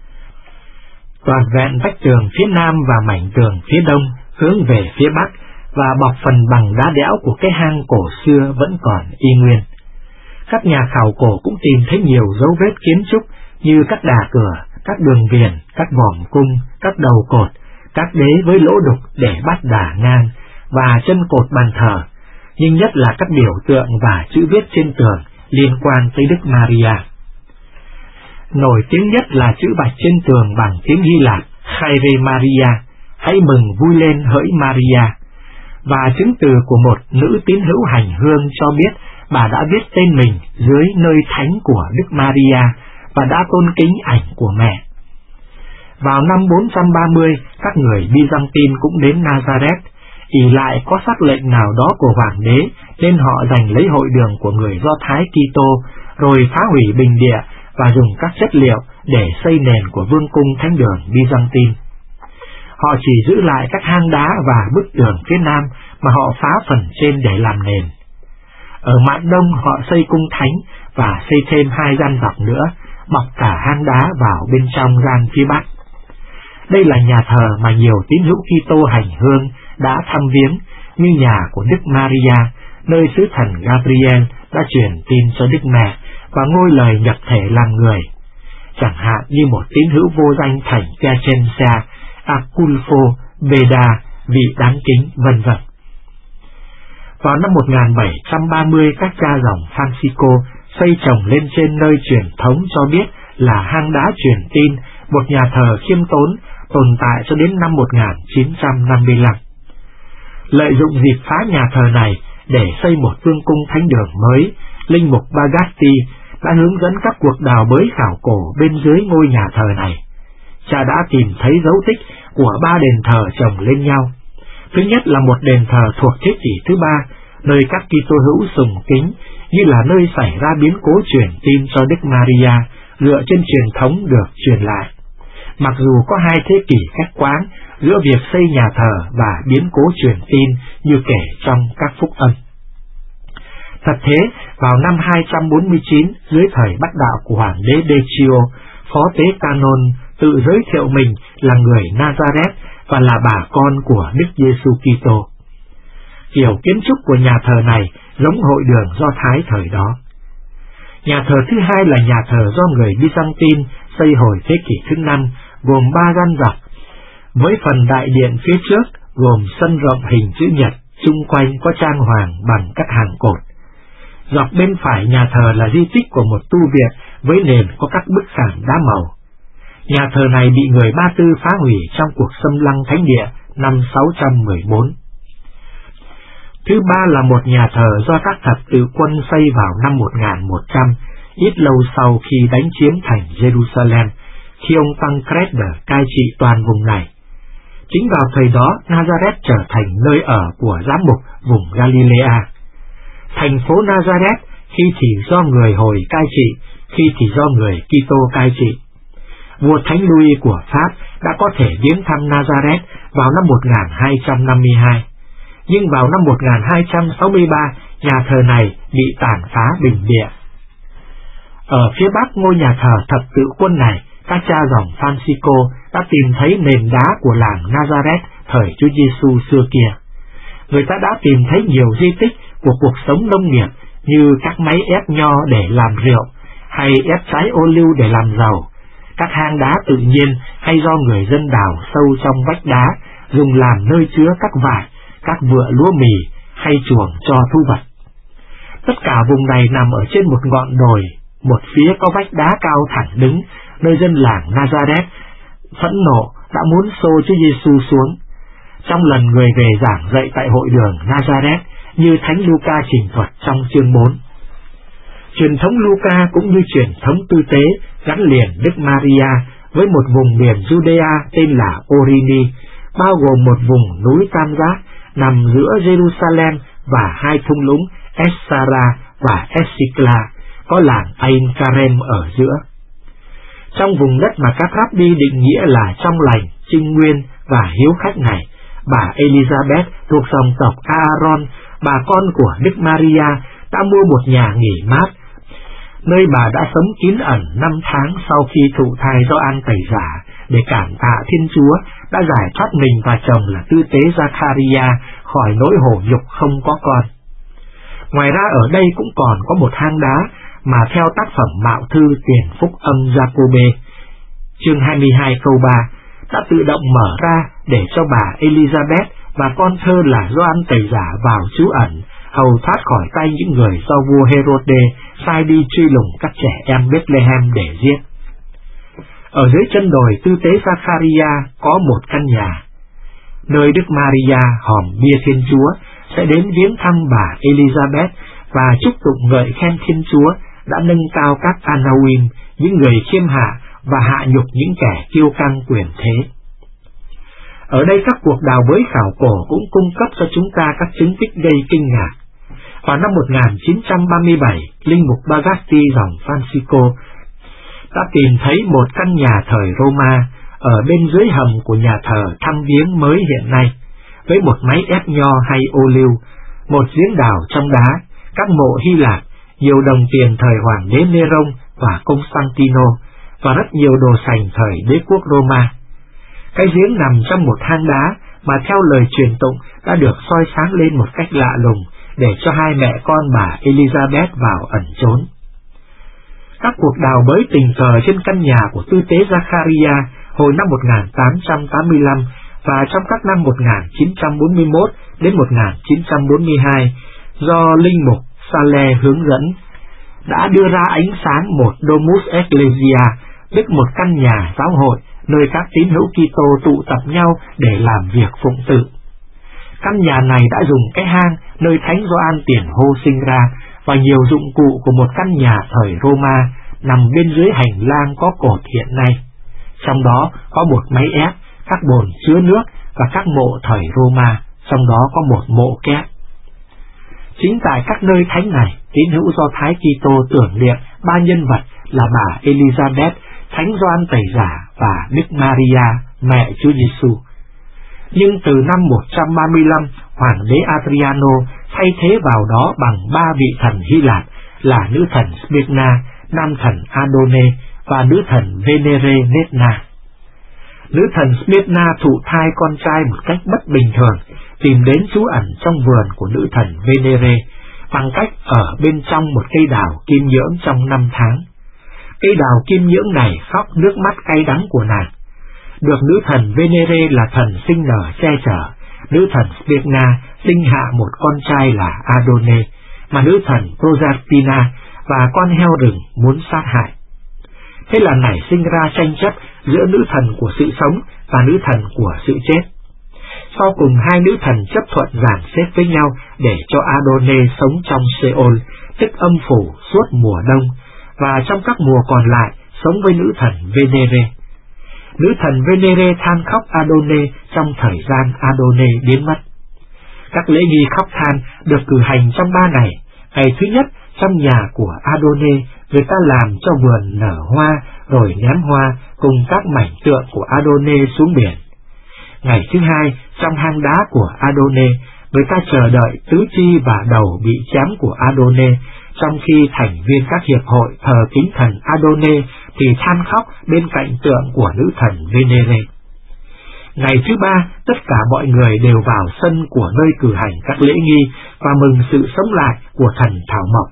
Toàn vẹn vách tường phía nam và mảnh tường phía đông hướng về phía bắc và bọc phần bằng đá đẽo của cái hang cổ xưa vẫn còn y nguyên. Các nhà khảo cổ cũng tìm thấy nhiều dấu vết kiến trúc như các đà cửa, các đường viền, các vòm cung, các đầu cột, các đế với lỗ đục để bắt đà ngang và chân cột bàn thờ, nhưng nhất là các biểu tượng và chữ viết trên tường liên quan tới Đức Maria. Nổi tiếng nhất là chữ bạch trên tường bằng tiếng Hy Lạp Chaire Maria, hãy mừng vui lên hỡi Maria, và chứng từ của một nữ tín hữu hành hương cho biết bà đã viết tên mình dưới nơi thánh của Đức Maria và đã tôn kính ảnh của mẹ. Vào năm bốn trăm ba mươi, các người Byzantine cũng đến Nazareth, ỷ lại có sắc lệnh nào đó của hoàng đế nên họ giành lấy hội đường của người Do Thái Kitô, rồi phá hủy bình địa và dùng các chất liệu để xây nền của vương cung thánh đường Byzantine. Họ chỉ giữ lại các hang đá và bức tường phía nam mà họ phá phần trên để làm nền. Ở mạn đông họ xây cung thánh và xây thêm hai gian dọc nữa, bọc cả hang đá vào bên trong gian phía bắc. Đây là nhà thờ mà nhiều tín hữu Kitô hành hương đã thăm viếng, như nhà của Đức Maria, nơi sứ thần Gabriel đã truyền tin cho Đức Mẹ và ngôi lời nhập thể làm người, chẳng hạn như một tín hữu vô danh thành Piacenza, Aculfo, Beda, vị đáng kính, vân vân. Vào năm một nghìn bảy trăm ba mươi, các cha dòng Francisco xây trồng lên trên nơi truyền thống cho biết là hang đá truyền tin, một nhà thờ khiêm tốn tồn tại cho đến năm một nghìn chín trăm năm mươi lăm. Lợi dụng dịp phá nhà thờ này để xây một vương cung thánh đường mới, linh mục Bagatti đã hướng dẫn các cuộc đào bới khảo cổ bên dưới ngôi nhà thờ này. Cha đã tìm thấy dấu tích của ba đền thờ chồng lên nhau. Thứ nhất là một đền thờ thuộc thế kỷ thứ ba, nơi các Kitô hữu sùng kính, như là nơi xảy ra biến cố truyền tin cho Đức Maria, dựa trên truyền thống được truyền lại. Mặc dù có hai thế kỷ khách quán giữa việc xây nhà thờ và biến cố truyền tin như kể trong các phúc âm. Thật thế, vào năm hai trăm bốn mươi chín, dưới thời Bắc đạo của Hoàng đế Decio, phó tế Canon tự giới thiệu mình là người Nazareth và là bà con của Đức Giêsu Kitô. Kiểu kiến trúc của nhà thờ này giống hội đường Do Thái thời đó. Nhà thờ thứ hai là nhà thờ do người Byzantine xây hồi thế kỷ thứ năm, gồm ba gian dọc, với phần đại điện phía trước gồm sân rộng hình chữ nhật, chung quanh có trang hoàng bằng các hàng cột. Dọc bên phải nhà thờ là di tích của một tu viện với nền có các bức khảm đá màu. Nhà thờ này bị người Ba Tư phá hủy trong cuộc xâm lăng thánh địa năm sáu trăm mười bốn. Thứ ba là một nhà thờ do các thập tự quân xây vào năm một nghìn một trăm, ít lâu sau khi đánh chiếm thành Jerusalem, khi ông Pancrator cai trị toàn vùng này. Chính vào thời đó, Nazareth trở thành nơi ở của giám mục vùng Galilea. Thành phố Nazareth khi thì do người Hồi cai trị, khi thì do người Kitô cai trị. Vua Thánh Louis của Pháp đã có thể viếng thăm Nazareth vào năm một nghìn hai trăm năm mươi hai, nhưng vào năm một nghìn hai trăm sáu mươi ba, nhà thờ này bị tàn phá bình địa. Ở phía bắc ngôi nhà thờ thập tự quân này, các cha dòng Francisco đã tìm thấy nền đá của làng Nazareth thời Chúa Giêsu xưa kia. Người ta đã tìm thấy nhiều di tích của cuộc sống nông nghiệp như các máy ép nho để làm rượu, hay ép trái ô liu để làm dầu, các hang đá tự nhiên hay do người dân đào sâu trong vách đá, dùng làm nơi chứa các vải, các vựa lúa mì hay chuồng cho thu vật. Tất cả vùng này nằm ở trên một ngọn đồi, một phía có vách đá cao thẳng đứng, nơi dân làng Nazareth phẫn nộ đã muốn xô Chúa Giêsu xuống. Trong lần người về giảng dạy tại hội đường Nazareth, như Thánh Luca trình thuật trong chương bốn. Truyền thống Luca cũng như truyền thống tư tế gắn liền Đức Maria với một vùng miền Judea tên là Orini, bao gồm một vùng núi tam giác nằm giữa Jerusalem và hai thung lũng Essara và Escla, có làng Ain Karem ở giữa. Trong vùng đất mà các rabbi định nghĩa là trong lành, trinh nguyên và hiếu khách này, bà Elizabeth thuộc dòng tộc Aaron, bà con của Đức Maria, đã mua một nhà nghỉ mát, nơi bà đã sống kín ẩn năm tháng sau khi thụ thai do An Tẩy Giả, để cảm tạ Thiên Chúa đã giải thoát mình và chồng là tư tế Zacharia khỏi nỗi hổ nhục không có con. Ngoài ra ở đây cũng còn có một hang đá mà theo tác phẩm Mạo Thư Tiền Phúc Âm Jacobe, chương hai mươi hai câu ba, đã tự động mở ra để cho bà Elizabeth và con thơ là Gioan Tẩy Giả vào trú ẩn, hầu thoát khỏi tay những người do vua Herode sai đi truy lùng các trẻ em Bethlehem để giết. Ở dưới chân đồi tư tế Zacharia có một căn nhà, nơi Đức Maria hòm bia Thiên Chúa sẽ đến viếng thăm bà Elizabeth và chúc tụng ngợi khen Thiên Chúa đã nâng cao các Anawim, những người khiêm hạ, và hạ nhục những kẻ kiêu căng quyền thế. Ở đây các cuộc đào bới khảo cổ cũng cung cấp cho chúng ta các chứng tích gây kinh ngạc. Vào năm một nghìn chín trăm ba mươi bảy, linh mục Bagatti dòng Francisco đã tìm thấy một căn nhà thời Roma ở bên dưới hầm của nhà thờ thăm viếng mới hiện nay, với một máy ép nho hay ô liu, một giếng đào trong đá, các mộ Hy Lạp, nhiều đồng tiền thời hoàng đế Neron và Constantino, và rất nhiều đồ sành thời đế quốc Roma. Cái giếng nằm trong một hang đá mà theo lời truyền tụng đã được soi sáng lên một cách lạ lùng để cho hai mẹ con bà Elizabeth vào ẩn trốn. Các cuộc đào bới tình cờ trên căn nhà của tư tế Zachariah hồi năm một nghìn tám trăm tám mươi lăm và trong các năm một nghìn chín trăm bốn mươi mốt đến một nghìn chín trăm bốn mươi hai do linh mục Saleh hướng dẫn, đã đưa ra ánh sáng một Domus Ecclesia, tức một căn nhà giáo hội nơi các tín hữu Kitô tụ tập nhau để làm việc phụng tự. Căn nhà này đã dùng cái hang nơi Thánh Gioan Tiền Hô sinh ra và nhiều dụng cụ của một căn nhà thời Roma nằm bên dưới hành lang có cột hiện nay. Trong đó có một máy ép, các bồn chứa nước và các mộ thời Roma, trong đó có một mộ kép. Chính tại các nơi thánh này, tín hữu Do Thái Kitô tưởng niệm ba nhân vật là bà Elizabeth, Thánh Gioan Tẩy Giả và Đức Maria, mẹ Chúa Giêsu. Nhưng từ năm một trăm ba mươi lăm, Hoàng đế Adriano thay thế vào đó bằng ba vị thần Hy Lạp là nữ thần Smyrna, nam thần Adone và nữ thần Venere Netna. Nữ thần Smyrna thụ thai con trai một cách bất bình thường, tìm đến trú ẩn trong vườn của nữ thần Venere bằng cách ở bên trong một cây đào kim nhưỡng trong năm tháng. Cây đào kim nhưỡng này khóc nước mắt cay đắng của nàng. Được nữ thần Venere là thần sinh nở che chở, nữ thần Smyrna sinh hạ một con trai là Adone, mà nữ thần Proserpina và con heo rừng muốn sát hại. Thế là nảy sinh ra tranh chấp giữa nữ thần của sự sống và nữ thần của sự chết. Sau cùng hai nữ thần chấp thuận dàn xếp với nhau để cho Adone sống trong Seol, tức âm phủ suốt mùa đông, và trong các mùa còn lại sống với nữ thần Venere. Nữ thần Venere than khóc Adone trong thời gian Adone biến mất. Các lễ nghi khóc than được cử hành trong ba ngày. Ngày thứ nhất, trong nhà của Adone, người ta làm cho vườn nở hoa rồi ném hoa cùng các mảnh tượng của Adone xuống biển. Ngày thứ hai, trong hang đá của Adone, người ta chờ đợi tứ chi và đầu bị chém của Adone, trong khi thành viên các hiệp hội thờ kính thần Adone thì than khóc bên cạnh tượng của nữ thần Venere. Ngày thứ ba, tất cả mọi người đều vào sân của nơi cử hành các lễ nghi và mừng sự sống lại của thần Thảo Mộc.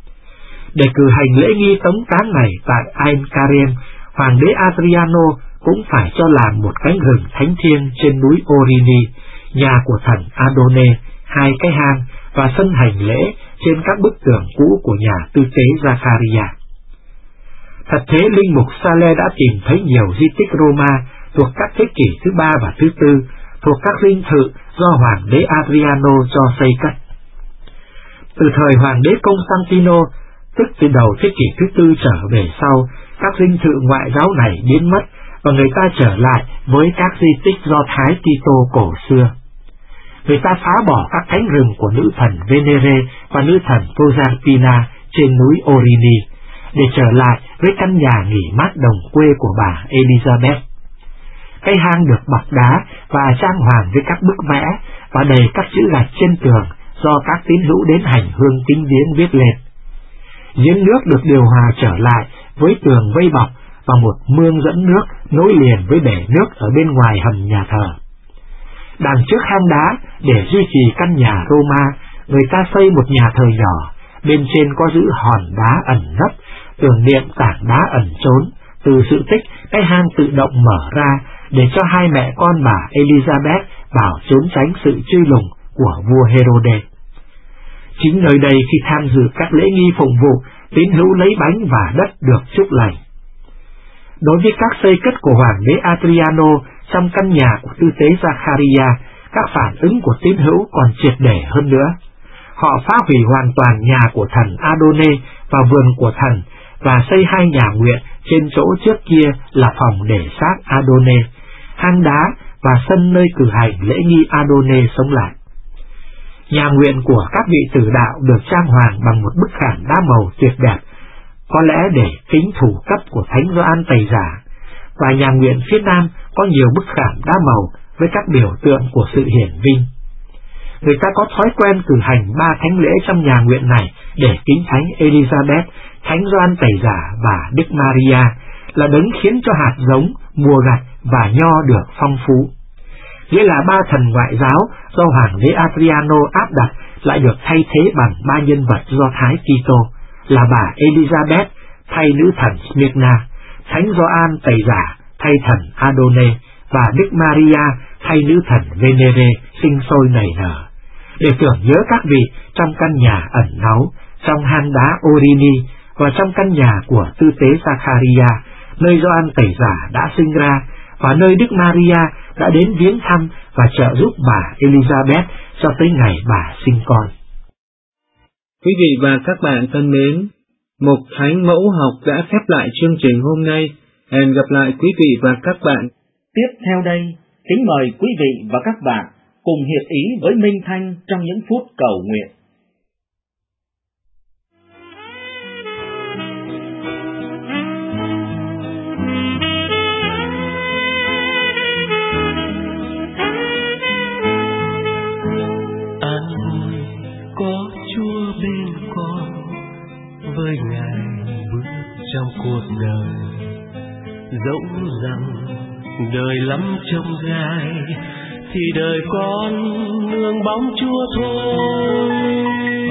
Để cử hành lễ nghi tống táng này tại Ain Karem, Hoàng đế Adriano cũng phải cho làm một cánh rừng thánh thiêng trên núi Orini, nhà của thần Adone, hai cái hang và sân hành lễ trên các bức tường cũ của nhà tư tế Zachariah. Thật thế, linh mục Saleh đã tìm thấy nhiều di tích Roma thuộc các thế kỷ thứ ba và thứ tư, thuộc các dinh thự do Hoàng đế Adriano cho xây cất. Từ thời Hoàng đế Constantino, tức từ đầu thế kỷ thứ tư trở về sau, các dinh thự ngoại giáo này biến mất và người ta trở lại với các di tích Do Thái Kitô cổ xưa. Người ta phá bỏ các cánh rừng của nữ thần Venere và nữ thần Proserpina trên núi Orini để trở lại với căn nhà nghỉ mát đồng quê của bà Elizabeth. Cây hang được bọc đá và trang hoàng với các bức vẽ và đầy các chữ gạch trên tường do các tín hữu đến hành hương kính viếng viết lên. Giếng nước được điều hòa trở lại với tường vây bọc và một mương dẫn nước nối liền với bể nước ở bên ngoài hầm nhà thờ. Đằng trước hang đá, để duy trì căn nhà Roma, người ta xây một nhà thờ nhỏ, bên trên có giữ hòn đá ẩn nấp, tưởng niệm tảng đá ẩn trốn. Từ sự tích, cái hang tự động mở ra để cho hai mẹ con bà Elizabeth vào trốn tránh sự truy lùng của vua Herode. Chính nơi đây, khi tham dự các lễ nghi phụng vụ, tín hữu lấy bánh và đất được chúc lành. Đối với các xây cất của Hoàng đế Adriano trong căn nhà của tư tế Zachariah, các phản ứng của tín hữu còn triệt để hơn nữa. Họ phá hủy hoàn toàn nhà của thần Adone và vườn của thần, và xây hai nhà nguyện trên chỗ trước kia là phòng để xác Adone, hang đá và sân nơi cử hành lễ nghi Adone sống lại. Nhà nguyện của các vị tử đạo được trang hoàng bằng một bức khảm đá màu tuyệt đẹp, có lẽ để kính thủ cấp của Thánh Gioan Tẩy Giả, và nhà nguyện phía Nam có nhiều bức khảm đá màu với các biểu tượng của sự hiển vinh. Người ta có thói quen cử hành ba thánh lễ trong nhà nguyện này để kính thánh Elizabeth, thánh Gioan Tẩy Giả và Đức Maria, là đấng khiến cho hạt giống, mùa gặt và nho được phong phú. Nghĩa là ba thần ngoại giáo do Hoàng đế Adriano áp đặt lại được thay thế bằng ba nhân vật Do Thái Kitô, là bà Elizabeth thay nữ thần Smyrna, thánh Gioan Tẩy Giả thay thần Adone và Đức Maria thay nữ thần Venere sinh sôi nảy nở, để tưởng nhớ các vị trong căn nhà ẩn náu, trong hang đá Orini và trong căn nhà của tư tế Zacharia, nơi Gioan Tẩy Giả đã sinh ra và nơi Đức Maria đã đến viếng thăm và trợ giúp bà Elizabeth cho tới ngày bà sinh con. Quý vị và các bạn thân mến, Mục Thánh Mẫu Học đã khép lại chương trình hôm nay. Hẹn gặp lại quý vị và các bạn. Tiếp theo đây, kính mời quý vị và các bạn cùng hiệp ý với Minh Thanh trong những phút cầu nguyện. Với Ngài bước trong cuộc đời, dẫu rằng đời lắm trông gai, thì đời con nương bóng Chúa thôi.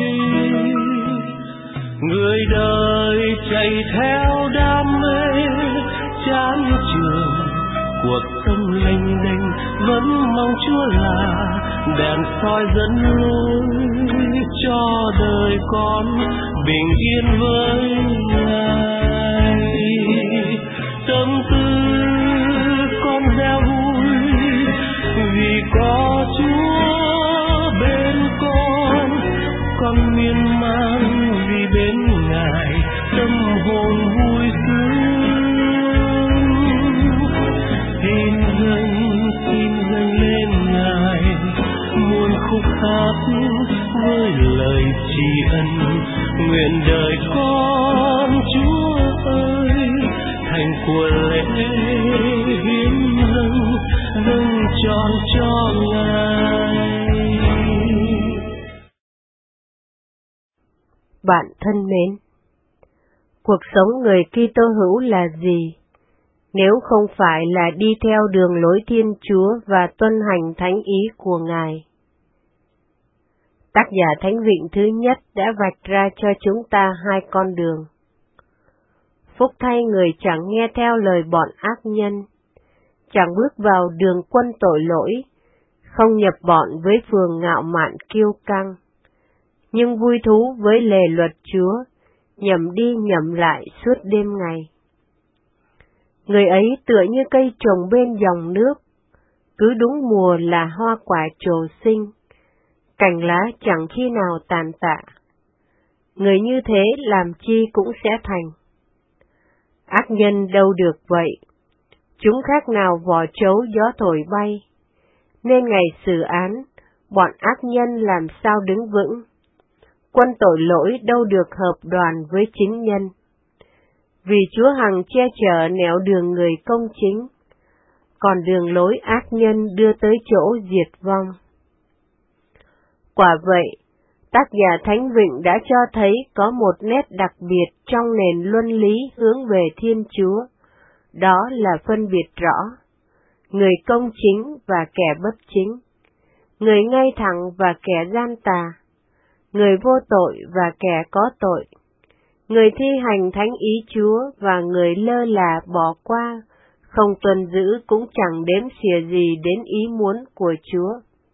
Người đời chạy theo đam mê chán trường, cuộc sống lênh đênh vẫn mong Chúa là đèn soi dẫn lối cho đời con bình yên với Ngài. Tâm tư con gieo vui vì có Chúa bên con, con miên man vì bên Ngài tâm hồn vui sướng. Tin dâng, tin dâng lên Ngài muôn khúc hát với lời tri ân. Nguyện đời con Chúa ơi thành của lễ hiến dâng, dâng trọn cho Ngài. Bạn thân mến, cuộc sống người Kitô hữu là gì nếu không phải là đi theo đường lối Thiên Chúa và tuân hành thánh ý của Ngài? Tác giả Thánh Vịnh thứ nhất đã vạch ra cho chúng ta hai con đường. Phúc thay người chẳng nghe theo lời bọn ác nhân, chẳng bước vào đường quân tội lỗi, không nhập bọn với phường ngạo mạn kiêu căng, nhưng vui thú với lề luật Chúa, nhẩm đi nhẩm lại suốt đêm ngày. Người ấy tựa như cây trồng bên dòng nước, cứ đúng mùa là hoa quả trổ sinh, cành lá chẳng khi nào tàn tạ. Người như thế làm chi cũng sẽ thành. Ác nhân đâu được vậy, chúng khác nào vỏ trấu gió thổi bay, nên ngày xử án, bọn ác nhân làm sao đứng vững. Quân tội lỗi đâu được hợp đoàn với chính nhân, vì Chúa hằng che chở nẻo đường người công chính, còn đường lối ác nhân đưa tới chỗ diệt vong. Quả vậy, tác giả Thánh Vịnh đã cho thấy có một nét đặc biệt trong nền luân lý hướng về Thiên Chúa, đó là phân biệt rõ người công chính và kẻ bất chính, người ngay thẳng và kẻ gian tà, người vô tội và kẻ có tội, người thi hành thánh ý Chúa và người lơ là bỏ qua, không tuân giữ cũng chẳng đếm xỉa gì đến ý muốn của Chúa.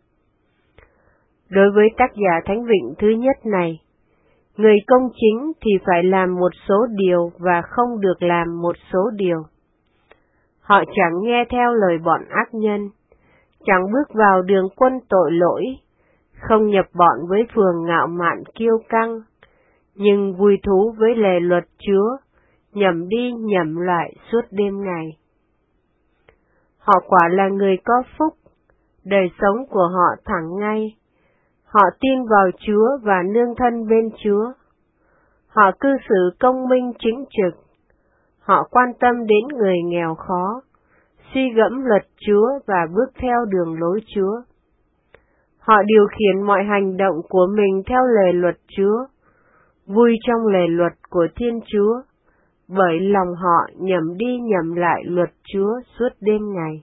Đối với tác giả Thánh Vịnh thứ nhất này, người công chính thì phải làm một số điều và không được làm một số điều. Họ chẳng nghe theo lời bọn ác nhân, chẳng bước vào đường quân tội lỗi, không nhập bọn với phường ngạo mạn kiêu căng, nhưng vui thú với lề luật Chúa, nhẩm đi nhẩm lại suốt đêm ngày. Họ quả là người có phúc, đời sống của họ thẳng ngay. Họ tin vào Chúa và nương thân bên Chúa. Họ cư xử công minh chính trực. Họ quan tâm đến người nghèo khó, suy gẫm luật Chúa và bước theo đường lối Chúa. Họ điều khiển mọi hành động của mình theo lề luật Chúa, vui trong lề luật của Thiên Chúa, bởi lòng họ nhẩm đi nhẩm lại luật Chúa suốt đêm ngày.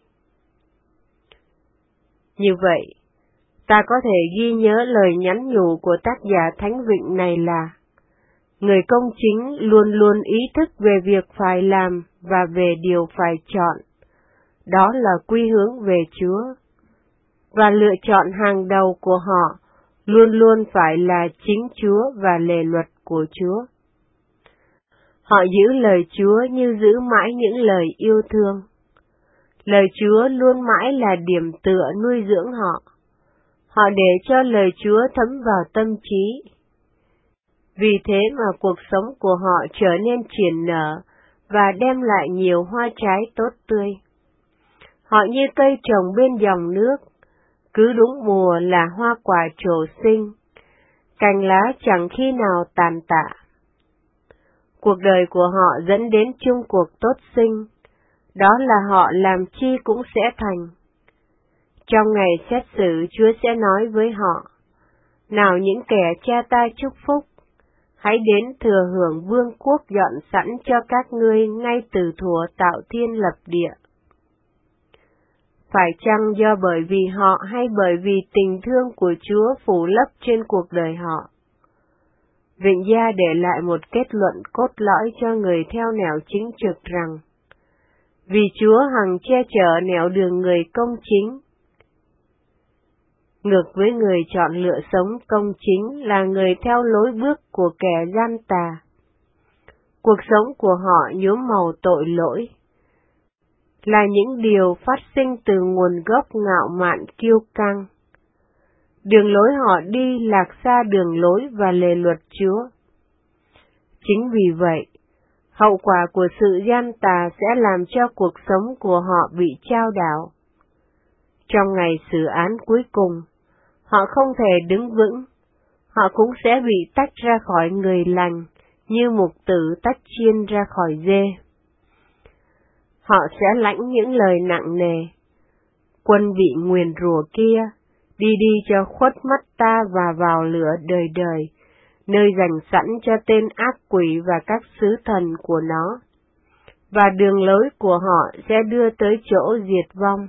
Như vậy, ta có thể ghi nhớ lời nhắn nhủ của tác giả Thánh Vịnh này là: người công chính luôn luôn ý thức về việc phải làm và về điều phải chọn, đó là quy hướng về Chúa, và lựa chọn hàng đầu của họ luôn luôn phải là chính Chúa và lề luật của Chúa. Họ giữ lời Chúa như giữ mãi những lời yêu thương. Lời Chúa luôn mãi là điểm tựa nuôi dưỡng họ. Họ để cho lời Chúa thấm vào tâm trí. Vì thế mà cuộc sống của họ trở nên triển nở và đem lại nhiều hoa trái tốt tươi. Họ như cây trồng bên dòng nước, cứ đúng mùa là hoa quả trổ sinh, cành lá chẳng khi nào tàn tạ. Cuộc đời của họ dẫn đến chung cuộc tốt sinh, đó là họ làm chi cũng sẽ thành. Trong ngày xét xử, Chúa sẽ nói với họ: nào những kẻ cha ta chúc phúc, hãy đến thừa hưởng vương quốc dọn sẵn cho các ngươi ngay từ thuở tạo thiên lập địa. Phải chăng do bởi vì họ hay bởi vì tình thương của Chúa phủ lấp trên cuộc đời họ? Vịnh Gia để lại một kết luận cốt lõi cho người theo nẻo chính trực rằng: vì Chúa hằng che chở nẻo đường người công chính. Ngược với người chọn lựa sống công chính là người theo lối bước của kẻ gian tà. Cuộc sống của họ nhuốm màu tội lỗi, là những điều phát sinh từ nguồn gốc ngạo mạn kiêu căng. Đường lối họ đi lạc xa đường lối và lề luật Chúa. Chính vì vậy, hậu quả của sự gian tà sẽ làm cho cuộc sống của họ bị chao đảo. Trong ngày xử án cuối cùng, họ không thể đứng vững, họ cũng sẽ bị tách ra khỏi người lành như mục tử tách chiên ra khỏi dê. Họ sẽ lãnh những lời nặng nề: quân bị nguyền rủa kia, đi đi cho khuất mắt ta và vào lửa đời đời, nơi dành sẵn cho tên ác quỷ và các sứ thần của nó, và đường lối của họ sẽ đưa tới chỗ diệt vong.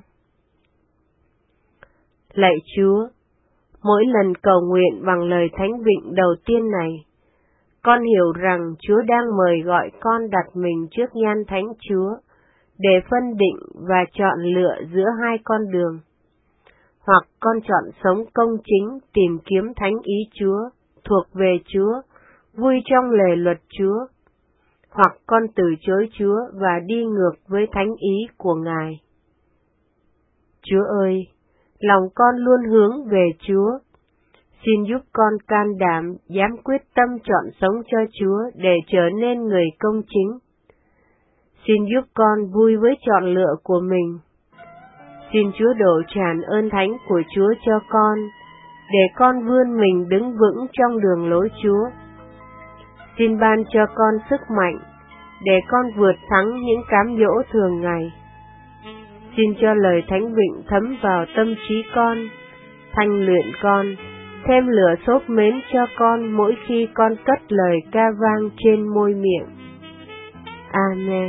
Lạy Chúa, mỗi lần cầu nguyện bằng lời Thánh Vịnh đầu tiên này, con hiểu rằng Chúa đang mời gọi con đặt mình trước nhan Thánh Chúa để phân định và chọn lựa giữa hai con đường. Hoặc con chọn sống công chính, tìm kiếm thánh ý Chúa, thuộc về Chúa, vui trong lề luật Chúa. Hoặc con từ chối Chúa và đi ngược với thánh ý của Ngài. Chúa ơi, lòng con luôn hướng về Chúa. Xin giúp con can đảm, dám quyết tâm chọn sống cho Chúa để trở nên người công chính. Xin giúp con vui với chọn lựa của mình. Xin Chúa đổ tràn ơn thánh của Chúa cho con, để con vươn mình đứng vững trong đường lối Chúa. Xin ban cho con sức mạnh, để con vượt thắng những cám dỗ thường ngày. Xin cho lời Thánh Vịnh thấm vào tâm trí con, thanh luyện con, thêm lửa xốp mến cho con mỗi khi con cất lời ca vang trên môi miệng. Amen.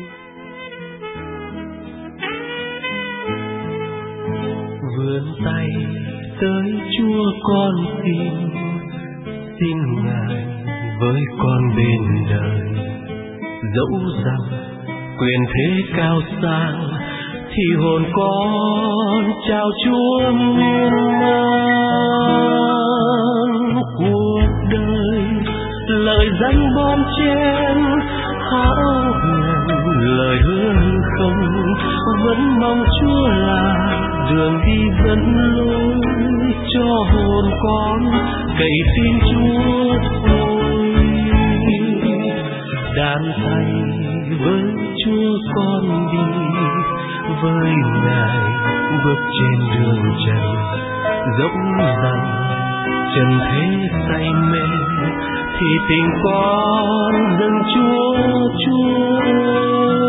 Vươn tay tới Chúa con xin, xin Ngài với con bên đời. Dẫu rằng quyền thế cao sang, thì hồn con chào Chúa miên man. Cuộc đời lời danh bon chen, hão huyền lời hứa không, vẫn mong Chúa là đường đi dẫn lối cho hồn con, cậy xin Chúa thôi. Đàn thay với Chúa con đi, với Ngài bước trên đường trần. Dẫu rằng trần thế say mê, thì tình con dâng Chúa Chúa.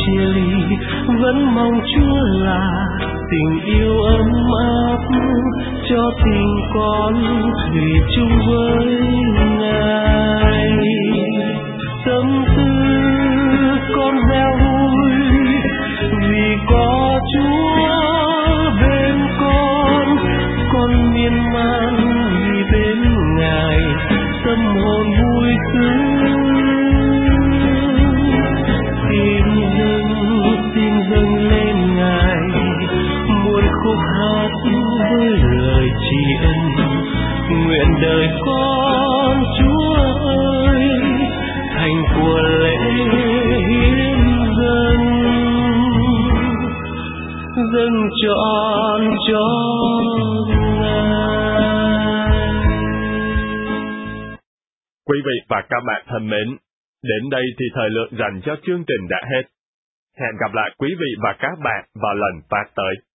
chia ly, vẫn mong Chúa là tình yêu ấm áp, cho tình con thủy chung với Ngài. Tâm tư con reo vui vì có Chúa bên con, con miên man vì bên Ngài, tâm hồn vui sướng. Tim dâng, tim dâng lên Ngài, muôn khúc hát với lời tri ân. Nguyện đời con Chúa ơi, thành của lễ hiến dâng, dâng trọn cho Ngài. Quý vị và các bạn thân mến, đến đây thì thời lượng dành cho chương trình đã hết. Hẹn gặp lại quý vị và các bạn vào lần phát tới.